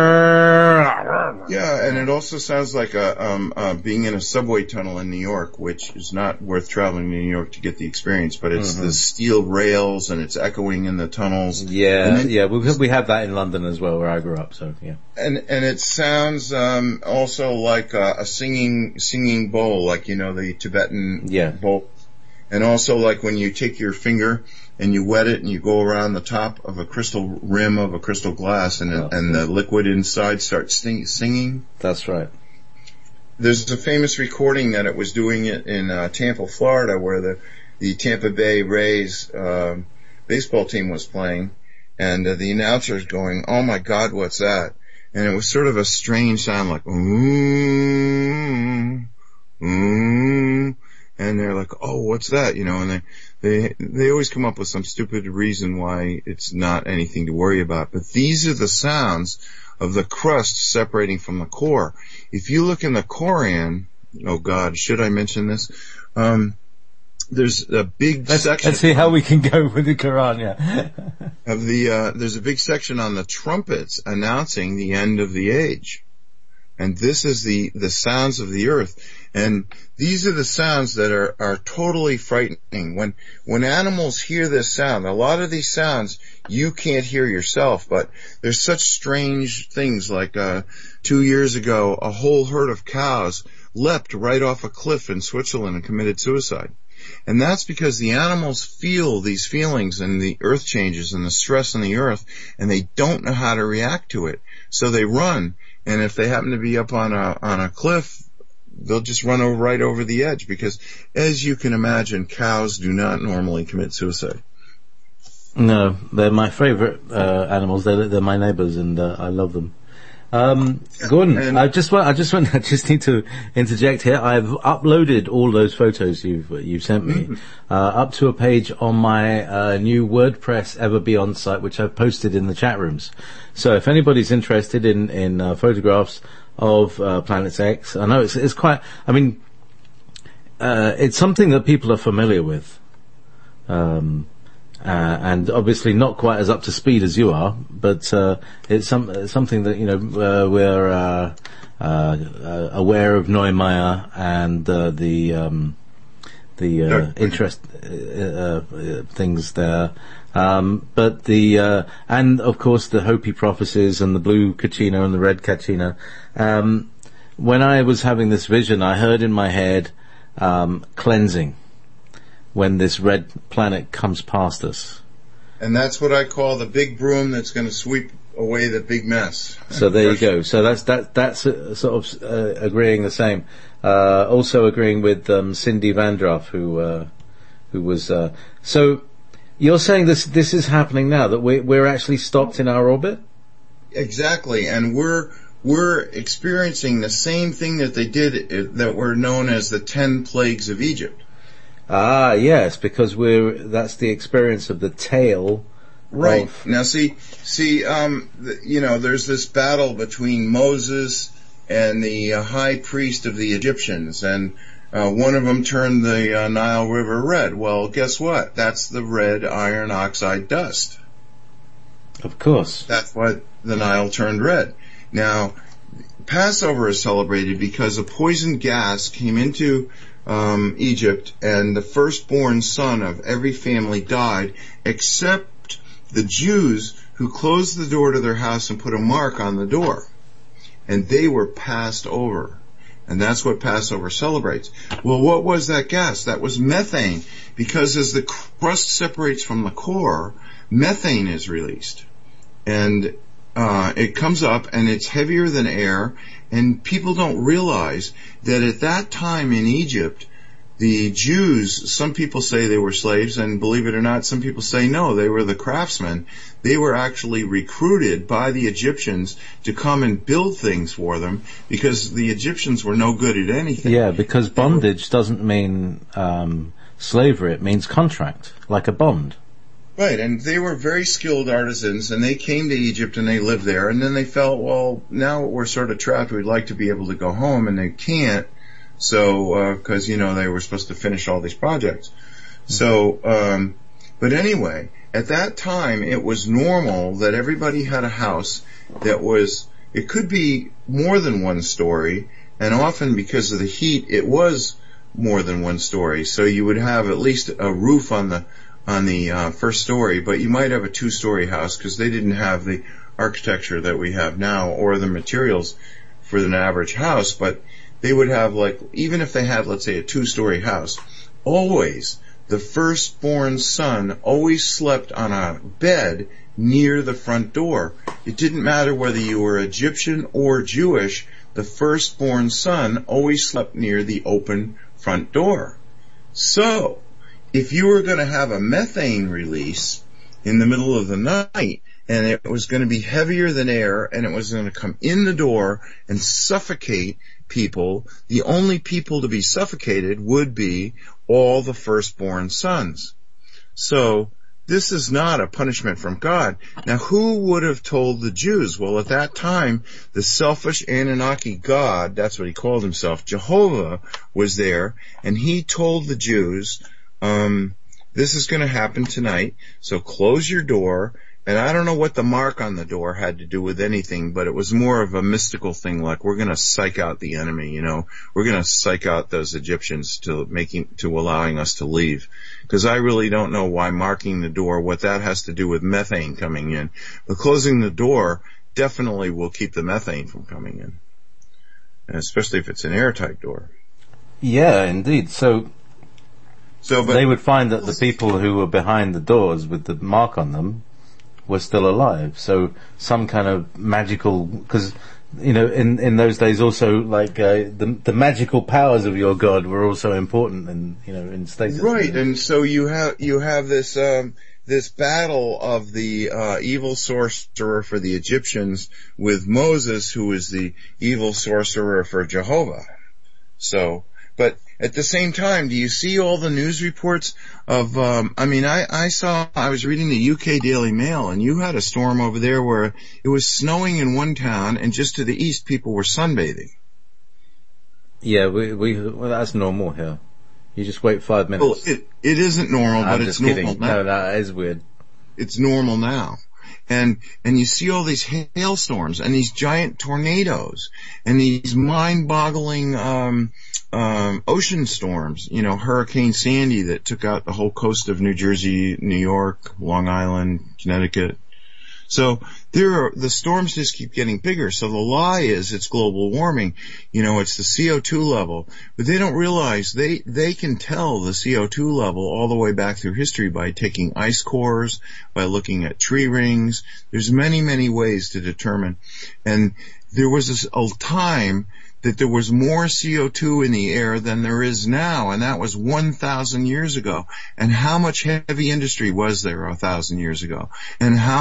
Speaker 3: Yeah, and it also sounds like being in a subway tunnel in New York, which is not worth traveling to New York to get the experience, but it's the steel rails and it's echoing in the tunnels.
Speaker 2: Yeah, we have that in London as well, where I grew up, so yeah.
Speaker 3: And it sounds also like a singing bowl, like, you know, the Tibetan bowl. And also like when you take your finger and you wet it and you go around the top of a crystal rim of a crystal glass, and the liquid inside starts singing.
Speaker 2: That's right.
Speaker 3: There's a famous recording that it was doing it in Tampa, Florida, where the Tampa Bay Rays baseball team was playing, and the announcer's going, "Oh my God, what's that?" And it was sort of a strange sound, like and they're like, "Oh, what's that?" You know, and they always come up with some stupid reason why it's not anything to worry about. But these are the sounds of the crust separating from the core. If you look in the Quran, oh God, should I mention this? There's a big section.
Speaker 2: Let's see how we can go with the Quran, yeah.
Speaker 3: There's a big section on the trumpets announcing the end of the age. And this is the sounds of the earth. And these are the sounds that are totally frightening. When animals hear this sound, a lot of these sounds you can't hear yourself, but there's such strange things like 2 years ago, a whole herd of cows leapt right off a cliff in Switzerland and committed suicide. And that's because the animals feel these feelings and the earth changes and the stress on the earth, and they don't know how to react to it. So they run. And if they happen to be up on a cliff, they'll just run right over the edge, because, as you can imagine, cows do not normally commit suicide.
Speaker 2: No, they're my favorite animals. They're my neighbors, and I love them. Gordon, I just need to interject here. I've uploaded all those photos you've sent me up to a page on my new WordPress Ever Beyond site, which I've posted in the chat rooms. So if anybody's interested in photographs of Planet X, I know it's quite. I mean, it's something that people are familiar with. And obviously not quite as up to speed as you are, but it's something that, you know, we're aware of Neumeier and the interest things there, but and of course the Hopi prophecies and the blue Kachina and the red Kachina. When I was having this vision, I heard in my head cleansing, when this red planet comes past us.
Speaker 3: And that's what I call the big broom that's going to sweep away the big mess.
Speaker 2: So there you go. So that's sort of agreeing the same. Also agreeing with Cindy Vandroff, who was. So you're saying this is happening now, that we're actually stopped in our orbit?
Speaker 3: Exactly, and we're we're experiencing the same thing that they did, that were known as the 10 plagues of Egypt.
Speaker 2: Ah, yes, because that's the experience of the tale.
Speaker 3: Right. Now see, there's this battle between Moses and the high priest of the Egyptians, and one of them turned the Nile River red. Well, guess what? That's the red iron oxide dust.
Speaker 2: Of course.
Speaker 3: That's what the Nile turned red. Now, Passover is celebrated because a poison gas came into Egypt, and the firstborn son of every family died, except the Jews who closed the door to their house and put a mark on the door. And they were passed over. And that's what Passover celebrates. Well, what was that gas? That was methane, because as the crust separates from the core, methane is released. And it comes up, and it's heavier than air, and people don't realize that at that time in Egypt, the Jews, some people say they were slaves, and believe it or not, some people say no, they were the craftsmen. They were actually recruited by the Egyptians to come and build things for them, because the Egyptians were no good at anything.
Speaker 2: Yeah, because bondage doesn't mean slavery, it means contract, like a bond.
Speaker 3: Right, and they were very skilled artisans, and they came to Egypt and they lived there, and then they felt, well, now we're sort of trapped, we'd like to be able to go home, and they can't, so, because, they were supposed to finish all these projects. So, but anyway, at that time, it was normal that everybody had a house that it could be more than one story, and often because of the heat, it was more than one story, so you would have at least a roof on the first story, but you might have a 2-story house because they didn't have the architecture that we have now or the materials for an average house, but they would have, even if they had, let's say, a 2-story house, always the firstborn son always slept on a bed near the front door. It didn't matter whether you were Egyptian or Jewish, the firstborn son always slept near the open front door. So, if you were going to have a methane release in the middle of the night, and it was going to be heavier than air, and it was going to come in the door and suffocate people, the only people to be suffocated would be all the firstborn sons. So, this is not a punishment from God. Now, who would have told the Jews? Well, at that time, the selfish Anunnaki God, that's what he called himself, Jehovah, was there, and he told the Jews, this is going to happen tonight, so close your door. And I don't know what the mark on the door had to do with anything, but it was more of a mystical thing, like we're going to psych out the enemy, we're going to psych out those Egyptians to allowing us to leave. Because I really don't know why marking the door, what that has to do with methane coming in. But closing the door definitely will keep the methane from coming in, and especially if it's an airtight door.
Speaker 2: Yeah, indeed. So
Speaker 3: but
Speaker 2: they would find that the people who were behind the doors with the mark on them were still alive. So some kind of magical, because, in those days also, the magical powers of your God were also important in status.
Speaker 3: Right, and so you have this, this battle of the, evil sorcerer for the Egyptians with Moses, who is the evil sorcerer for Jehovah. So, but at the same time, do you see all the news reports of, I was reading the UK Daily Mail, and you had a storm over there where it was snowing in one town, and just to the east, people were sunbathing.
Speaker 2: Yeah, well, that's normal here. You just wait 5 minutes.
Speaker 3: Well, it isn't normal, but it's normal now.
Speaker 2: No, that is weird.
Speaker 3: It's normal now. And you see all these hailstorms and these giant tornadoes and these mind-boggling ocean storms. Hurricane Sandy that took out the whole coast of New Jersey, New York, Long Island, Connecticut. So the storms just keep getting bigger. So the lie is it's global warming. It's the CO2 level. But they don't realize they can tell the CO2 level all the way back through history by taking ice cores, by looking at tree rings. There's many, many ways to determine. And there was a time that there was more CO2 in the air than there is now, and that was 1,000 years ago. And how much heavy industry was there 1,000 years ago? And how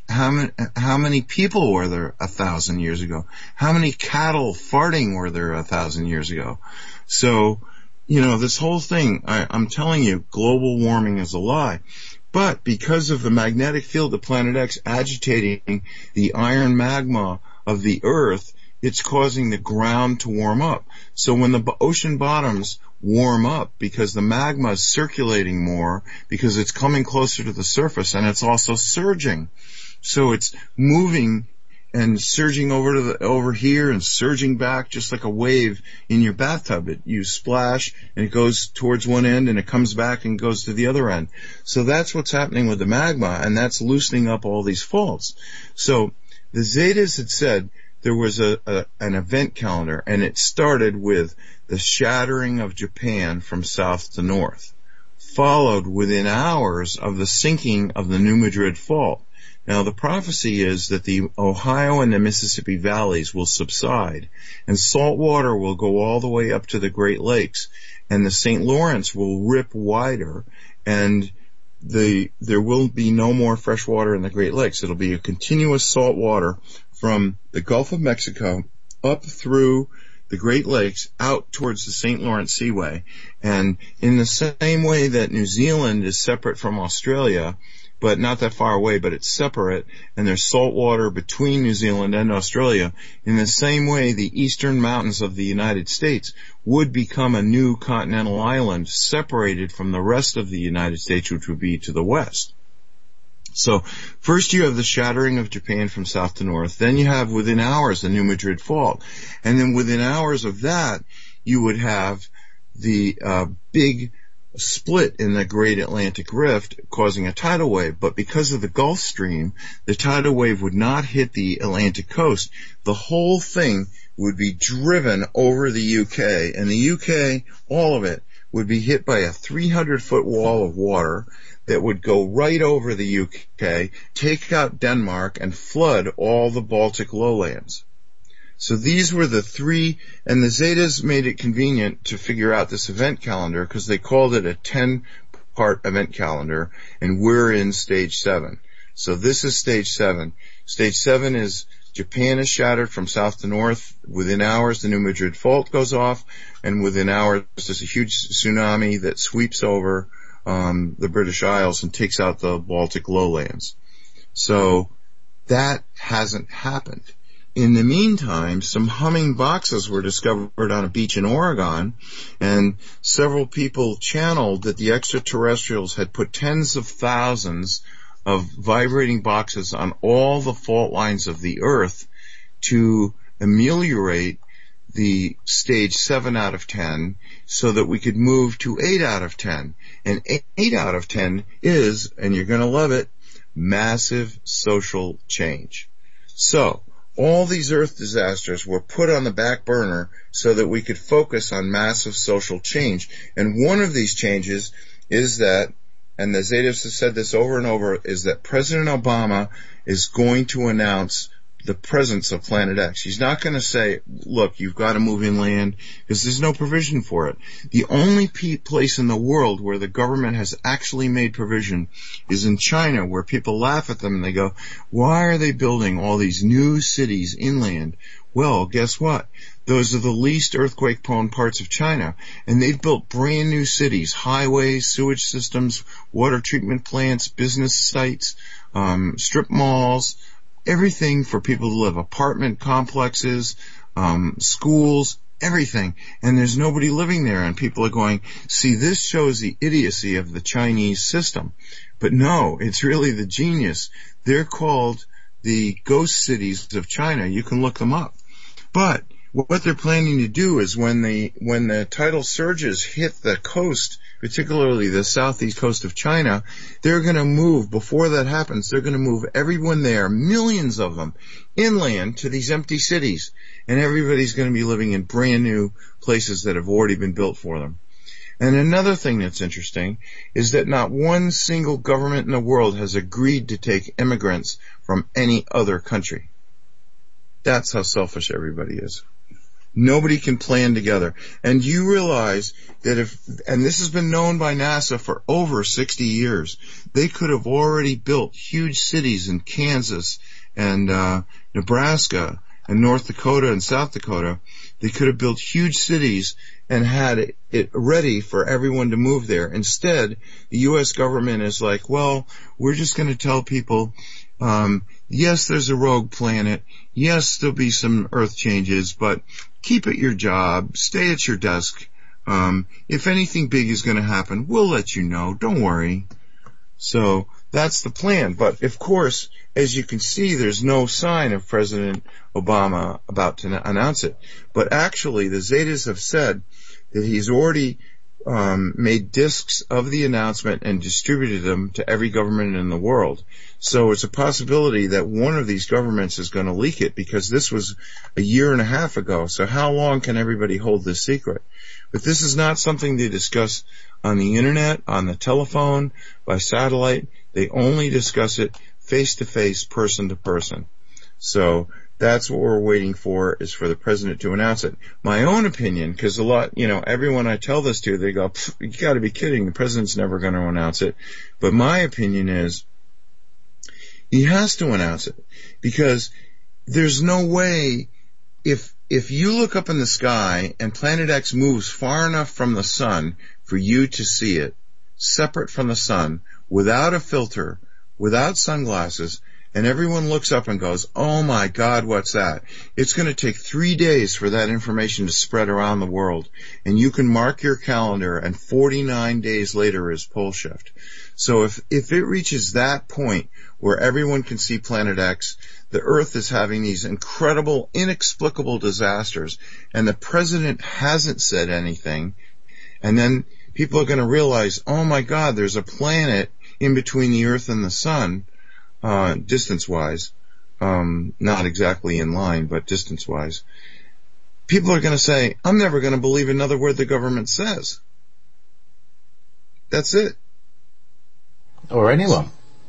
Speaker 3: many people were there 1,000 years ago? How many cattle farting were there 1,000 years ago? So, this whole thing, I'm telling you, global warming is a lie. But because of the magnetic field of Planet X agitating the iron magma of the Earth, it's causing the ground to warm up. So when the ocean bottoms warm up, because the magma is circulating more, because it's coming closer to the surface, and it's also surging. So it's moving and surging over here and surging back just like a wave in your bathtub. You splash and it goes towards one end and it comes back and goes to the other end. So that's what's happening with the magma, and that's loosening up all these faults. So the Zetas had said there was an event calendar, and it started with the shattering of Japan from south to north, followed within hours of the sinking of the New Madrid Fault. Now, the prophecy is that the Ohio and the Mississippi valleys will subside, and salt water will go all the way up to the Great Lakes, and the St. Lawrence will rip wider, and there will be no more fresh water in the Great Lakes. It'll be a continuous salt water from the Gulf of Mexico up through the Great Lakes out towards the St. Lawrence Seaway. And in the same way that New Zealand is separate from Australia, but not that far away, but it's separate, and there's salt water between New Zealand and Australia, in the same way the eastern mountains of the United States would become a new continental island separated from the rest of the United States, which would be to the west. So first you have the shattering of Japan from south to north, then you have within hours the New Madrid Fault, and then within hours of that you would have the big split in the Great Atlantic Rift causing a tidal wave. But because of the Gulf Stream, the tidal wave would not hit the Atlantic coast. The whole thing would be driven over the UK, and the UK, all of it, would be hit by a 300-foot wall of water that would go right over the UK, take out Denmark, and flood all the Baltic lowlands. So these were the three, and the Zetas made it convenient to figure out this event calendar because they called it a 10-part event calendar, and we're in stage 7. So this is stage 7. Stage 7 is Japan is shattered from south to north. Within hours, the New Madrid Fault goes off, and within hours, there's a huge tsunami that sweeps over the British Isles and takes out the Baltic lowlands. So that hasn't happened. In the meantime, some humming boxes were discovered on a beach in Oregon, and several people channeled that the extraterrestrials had put tens of thousands of vibrating boxes on all the fault lines of the Earth to ameliorate the stage 7 out of 10 so that we could move to 8 out of 10. And 8 out of 10 is, and you're going to love it, massive social change. So all these Earth disasters were put on the back burner so that we could focus on massive social change. And one of these changes is that, and the Zetas have said this over and over, is that President Obama is going to announce the presence of Planet X. He's not going to say, look, you've got to move inland, because there's no provision for it. The only place in the world where the government has actually made provision is in China, where people laugh at them and they go, why are they building all these new cities inland? Well, guess what? Those are the least earthquake-prone parts of China, and they've built brand new cities, highways, sewage systems, water treatment plants, business sites, strip malls, everything for people to live, apartment complexes, schools, everything. And there's nobody living there, and people are going, see, this shows the idiocy of the Chinese system. But no, it's really the genius. They're called the ghost cities of China. You can look them up. But what they're planning to do is when the tidal surges hit the coast, particularly the southeast coast of China, they're going to move, before that happens, they're going to move everyone there, millions of them, inland to these empty cities. And everybody's going to be living in brand new places that have already been built for them. And another thing that's interesting is that not one single government in the world has agreed to take immigrants from any other country. That's how selfish everybody is. Nobody can plan together. And you realize that and this has been known by NASA for over 60 years, they could have already built huge cities in Kansas and Nebraska and North Dakota and South Dakota. They could have built huge cities and had it ready for everyone to move there. Instead, the U.S. government is like, well, we're just going to tell people, yes, there's a rogue planet. Yes, there'll be some Earth changes, but keep at your job. Stay at your desk. If anything big is going to happen, we'll let you know. Don't worry. So that's the plan. But, of course, as you can see, there's no sign of President Obama about to announce it. But actually, the Zetas have said that he's already made discs of the announcement and distributed them to every government in the world. So it's a possibility that one of these governments is going to leak it, because this was a year and a half ago. So how long can everybody hold this secret? But this is not something they discuss on the internet, on the telephone, by satellite. They only discuss it face-to-face, person-to-person. So that's what we're waiting for, is for the president to announce it. My own opinion, because everyone I tell this to, they go, you got to be kidding, the president's never going to announce it. But my opinion is he has to announce it, because there's no way, if you look up in the sky and Planet X moves far enough from the sun for you to see it, separate from the sun, without a filter, without sunglasses, and everyone looks up and goes, oh my God, what's that? It's going to take 3 days for that information to spread around the world. And you can mark your calendar, and 49 days later is pole shift. So if it reaches that point where everyone can see Planet X, the Earth is having these incredible, inexplicable disasters, and the president hasn't said anything, and then people are going to realize, oh my God, there's a planet in between the Earth and the sun, distance-wise, not exactly in line, but distance-wise. People are going to say, I'm never going to believe another word the government says. That's it.
Speaker 2: Or anyone.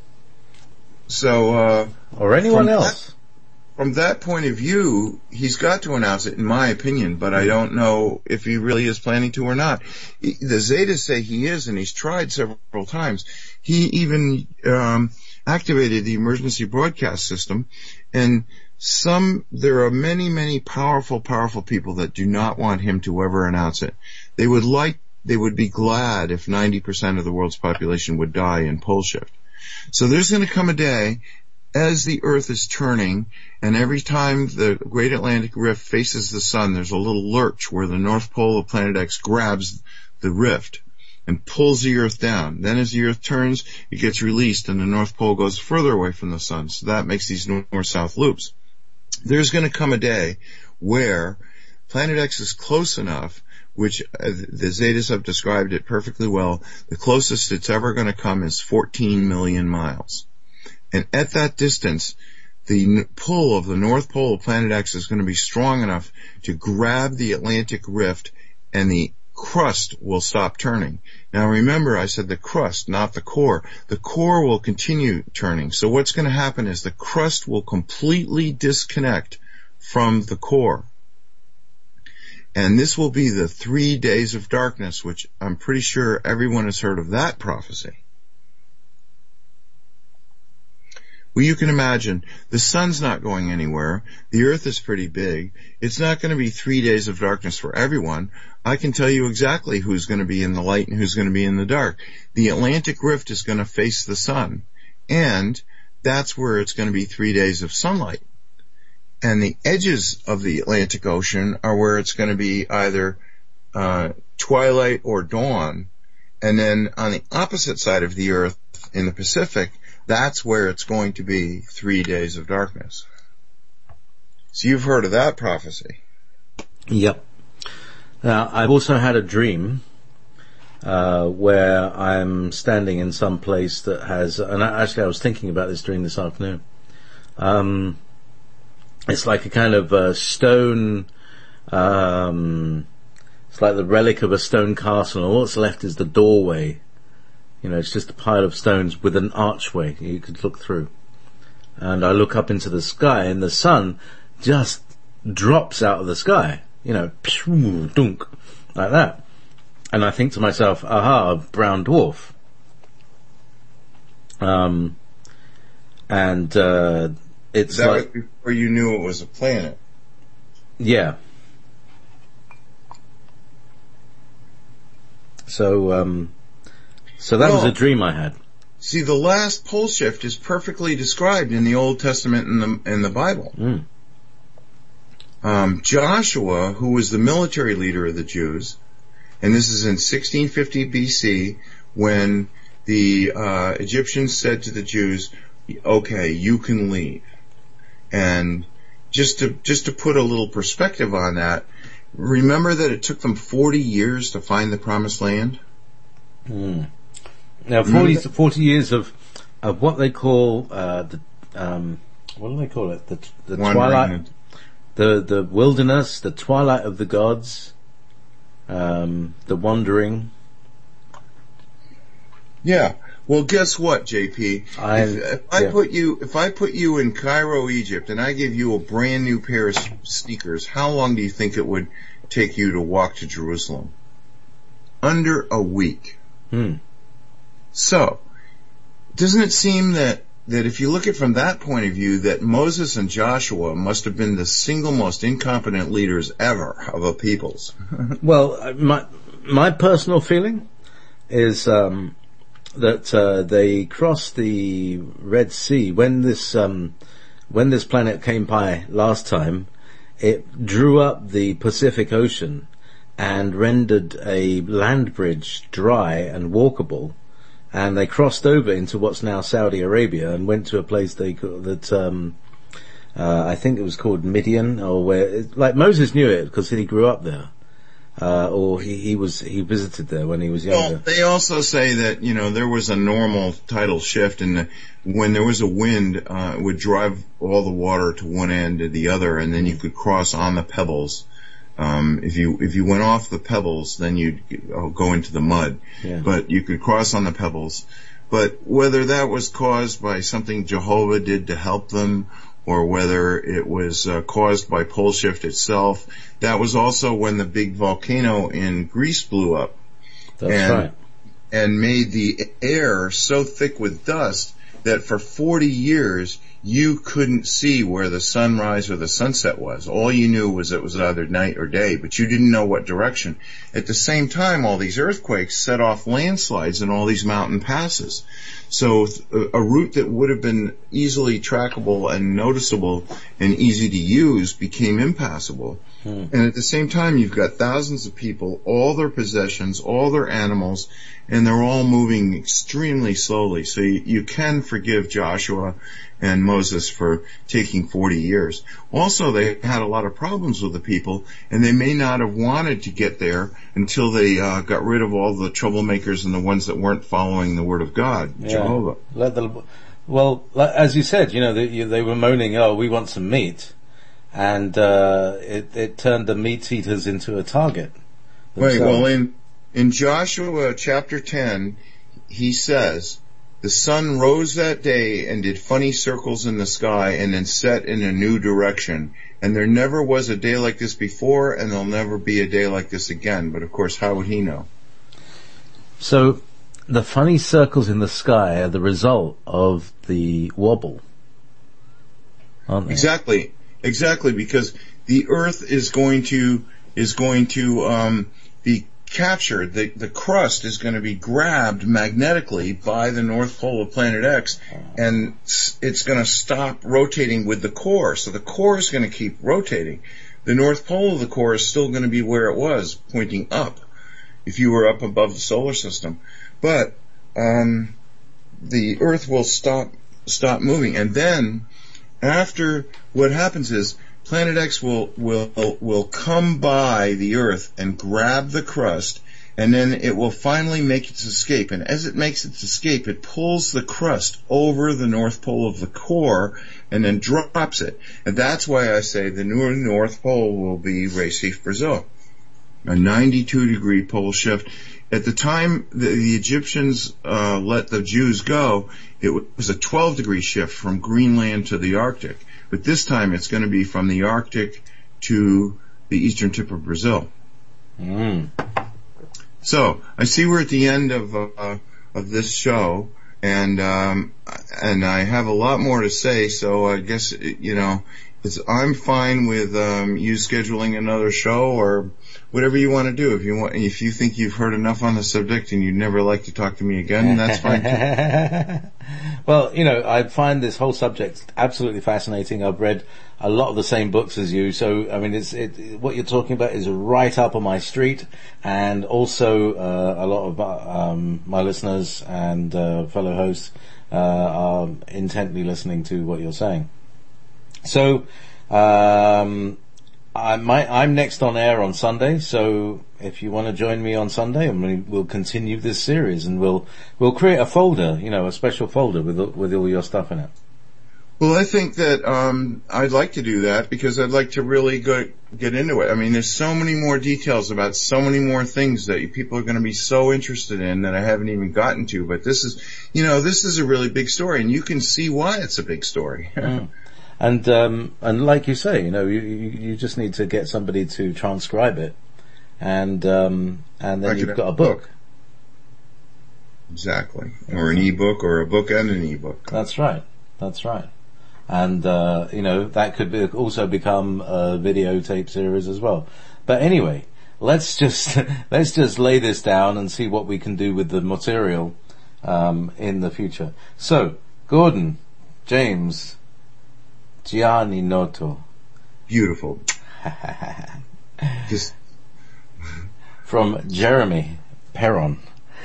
Speaker 3: So,
Speaker 2: or anyone else.
Speaker 3: From that point of view, he's got to announce it, in my opinion, but I don't know if he really is planning to or not. The Zetas say he is, and he's tried several times. He even activated the emergency broadcast system, and there are many, many powerful people that do not want him to ever announce it. They would be glad if 90% of the world's population would die in pole shift. So there's going to come a day, as the Earth is turning, and every time the Great Atlantic Rift faces the sun, there's a little lurch where the North Pole of Planet X grabs the rift and pulls the Earth down. Then as the Earth turns, it gets released, and the North Pole goes further away from the sun. So that makes these north-south loops. There's going to come a day where Planet X is close enough, which the Zetas have described it perfectly well. The closest it's ever going to come is 14 million miles. And at that distance, the pull of the North Pole of Planet X is going to be strong enough to grab the Atlantic Rift, and the crust will stop turning. Now remember, I said the crust, not the core. The core will continue turning. So what's going to happen is the crust will completely disconnect from the core. And this will be the 3 days of darkness, which I'm pretty sure everyone has heard of that prophecy. Well, you can imagine, the sun's not going anywhere. The Earth is pretty big. It's not going to be 3 days of darkness for everyone. I can tell you exactly who's going to be in the light and who's going to be in the dark. The Atlantic Rift is going to face the sun, and that's where it's going to be 3 days of sunlight. And the edges of the Atlantic Ocean are where it's going to be either twilight or dawn. And then on the opposite side of the Earth, in the Pacific, that's where it's going to be 3 days of darkness. So you've heard of that prophecy.
Speaker 2: Yep. Now, I've also had a dream where I'm standing in some place that has, and actually I was thinking about this dream this afternoon. It's like a kind of stone, it's like the relic of a stone castle, and all that's left is the doorway. You know, it's just a pile of stones with an archway you could look through. And I look up into the sky, and the sun just drops out of the sky. pew, dunk, like that. And I think to myself, aha, a brown dwarf. It's
Speaker 3: that
Speaker 2: like,
Speaker 3: was before you knew it was a planet.
Speaker 2: yeah. So that was a dream I had.
Speaker 3: See, the last pole shift is perfectly described in the Old Testament in the Bible. Joshua, who was the military leader of the Jews, and this is in 1650 BC, when the Egyptians said to the Jews, "Okay, you can leave." And just to put a little perspective on that, remember that it took them 40 years to find the Promised Land?
Speaker 2: Now, 40 years of what they call what do they call it? The twilight, the wilderness, the twilight of the gods, the wandering.
Speaker 3: Yeah. Well, guess what, JP? If I put you in Cairo, Egypt, and I give you a brand new pair of sneakers, how long do you think it would take you to walk to Jerusalem? Under a week. So, doesn't it seem that if you look at it from that point of view, that Moses and Joshua must have been the single most incompetent leaders ever of a peoples?
Speaker 2: Well, my personal feeling is that they crossed the Red Sea when this planet came by last time. It drew up the Pacific Ocean and rendered a land bridge dry and walkable, and they crossed over into what's now Saudi Arabia and went to a place I think it was called Midian, or like Moses knew it because he grew up there. Or he visited there when he was younger.
Speaker 3: Well, they also say that, there was a normal tidal shift, and when there was a wind, it would drive all the water to one end to the other, and then you could cross on the pebbles. If you went off the pebbles, then you'd go into the mud.
Speaker 2: Yeah.
Speaker 3: But you could cross on the pebbles. But whether that was caused by something Jehovah did to help them, or whether it was caused by pole shift itself, that was also when the big volcano in Greece blew up.
Speaker 2: That's right.
Speaker 3: And made the air so thick with dust that for 40 years you couldn't see where the sunrise or the sunset was. All you knew was it was either night or day, but you didn't know what direction. At the same time, all these earthquakes set off landslides in all these mountain passes. So a route that would have been easily trackable and noticeable and easy to use became impassable. And at the same time, you've got thousands of people, all their possessions, all their animals, and they're all moving extremely slowly. So you can forgive Joshua and Moses for taking 40 years. Also, they had a lot of problems with the people, and they may not have wanted to get there until they got rid of all the troublemakers and the ones that weren't following the word of God, Jehovah.
Speaker 2: Well, as you said, they were moaning, "Oh, we want some meat," and it turned the meat eaters into a target.
Speaker 3: Wait, well, in Joshua chapter 10, he says, "The sun rose that day and did funny circles in the sky and then set in a new direction. And there never was a day like this before, and there'll never be a day like this again." But of course, how would he know?
Speaker 2: So the funny circles in the sky are the result of the wobble, aren't they?
Speaker 3: Exactly, because the Earth is going to be captured. The crust is going to be grabbed magnetically by the North Pole of Planet X, and it's going to stop rotating with the core. So the core is going to keep rotating. The North Pole of the core is still going to be where it was, pointing up, if you were up above the solar system. But the Earth will stop moving, and then after, what happens is Planet X will come by the Earth and grab the crust, and then it will finally make its escape. And as it makes its escape, it pulls the crust over the North Pole of the core and then drops it. And that's why I say the new North Pole will be Recife, Brazil. A 92-degree pole shift. At the time the Egyptians let the Jews go, it was a 12-degree shift from Greenland to the Arctic. But this time it's going to be from the Arctic to the eastern tip of Brazil.
Speaker 2: Mm.
Speaker 3: So I see we're at the end of this show, and I have a lot more to say. So I guess I'm fine with you scheduling another show or whatever you want to do. If you think you've heard enough on the subject and you'd never like to talk to me again, that's fine too.
Speaker 2: Well, I find this whole subject absolutely fascinating. I've read a lot of the same books as you, so I mean, what you're talking about is right up on my street, and also a lot of my listeners and fellow hosts are intently listening to what you're saying. So, I'm next on air on Sunday, so if you want to join me on Sunday, we'll continue this series, and we'll create a folder, a special folder with all your stuff in it.
Speaker 3: Well, I think that I'd like to do that because I'd like to really get into it. I mean, there's so many more details about so many more things that people are going to be so interested in that I haven't even gotten to. But this is a really big story, and you can see why it's a big story.
Speaker 2: Mm. And like you say, you just need to get somebody to transcribe it, and then you've got a book.
Speaker 3: Exactly. Or an ebook, or a book and an ebook.
Speaker 2: That's right. And, that could also become a videotape series as well. But anyway, let's just lay this down and see what we can do with the material, in the future. So, Gordon, James, Gianni Noto.
Speaker 3: Beautiful. Just
Speaker 2: from Jeremy Perron.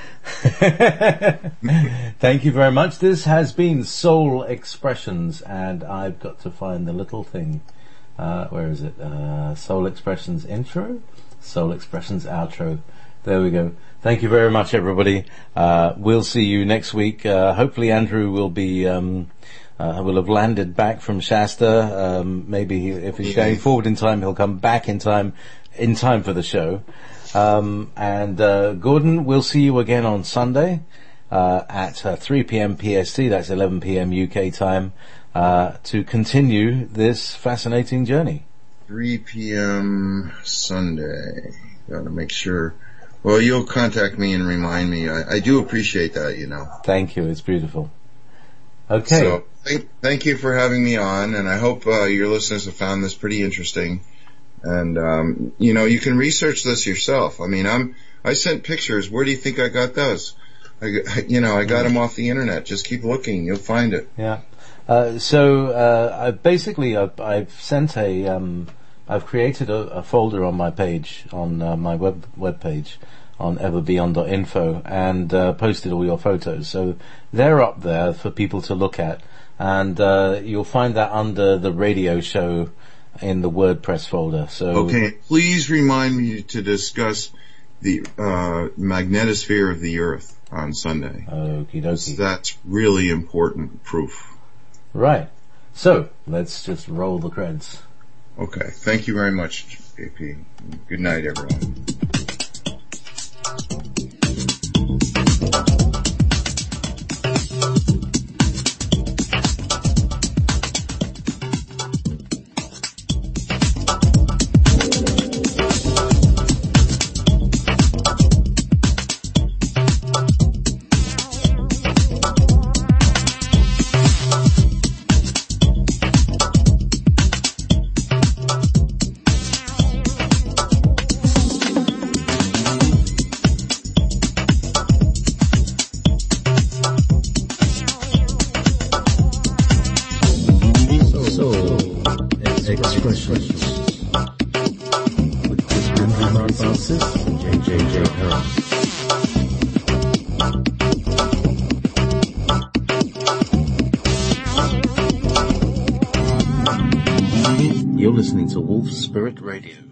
Speaker 2: Thank you very much. This has been Soul Expressions, and I've got to find the little thing. Where is it? Soul Expressions intro, Soul Expressions outro. There we go. Thank you very much, everybody. We'll see you next week. Hopefully Andrew will be will have landed back from Shasta. Maybe if he's going forward in time, he'll come back in time for the show. And Gordon, we'll see you again on Sunday at 3 p.m. PST, that's 11 p.m. UK time, to continue this fascinating journey.
Speaker 3: 3 p.m. Sunday. Gotta make sure. Well, you'll contact me and remind me. I do appreciate that,
Speaker 2: Thank you. It's beautiful. Okay.
Speaker 3: So, thank you for having me on, and I hope your listeners have found this pretty interesting. And, you can research this yourself. I mean, I sent pictures. Where do you think I got those? I got them off the internet. Just keep looking. You'll find it.
Speaker 2: Yeah. I've sent I've created a folder on my page, on my web page on everbeyond.info, and posted all your photos. So they're up there for people to look at. And, you'll find that under the radio show in the WordPress folder. So
Speaker 3: okay, please remind me to discuss the magnetosphere of the Earth on Sunday.
Speaker 2: Okie dokie.
Speaker 3: That's really important proof.
Speaker 2: Right. So let's just roll the credits.
Speaker 3: Okay. Thank you very much, JP. Good night, everyone.
Speaker 1: You're listening to Wolf Spirit Radio.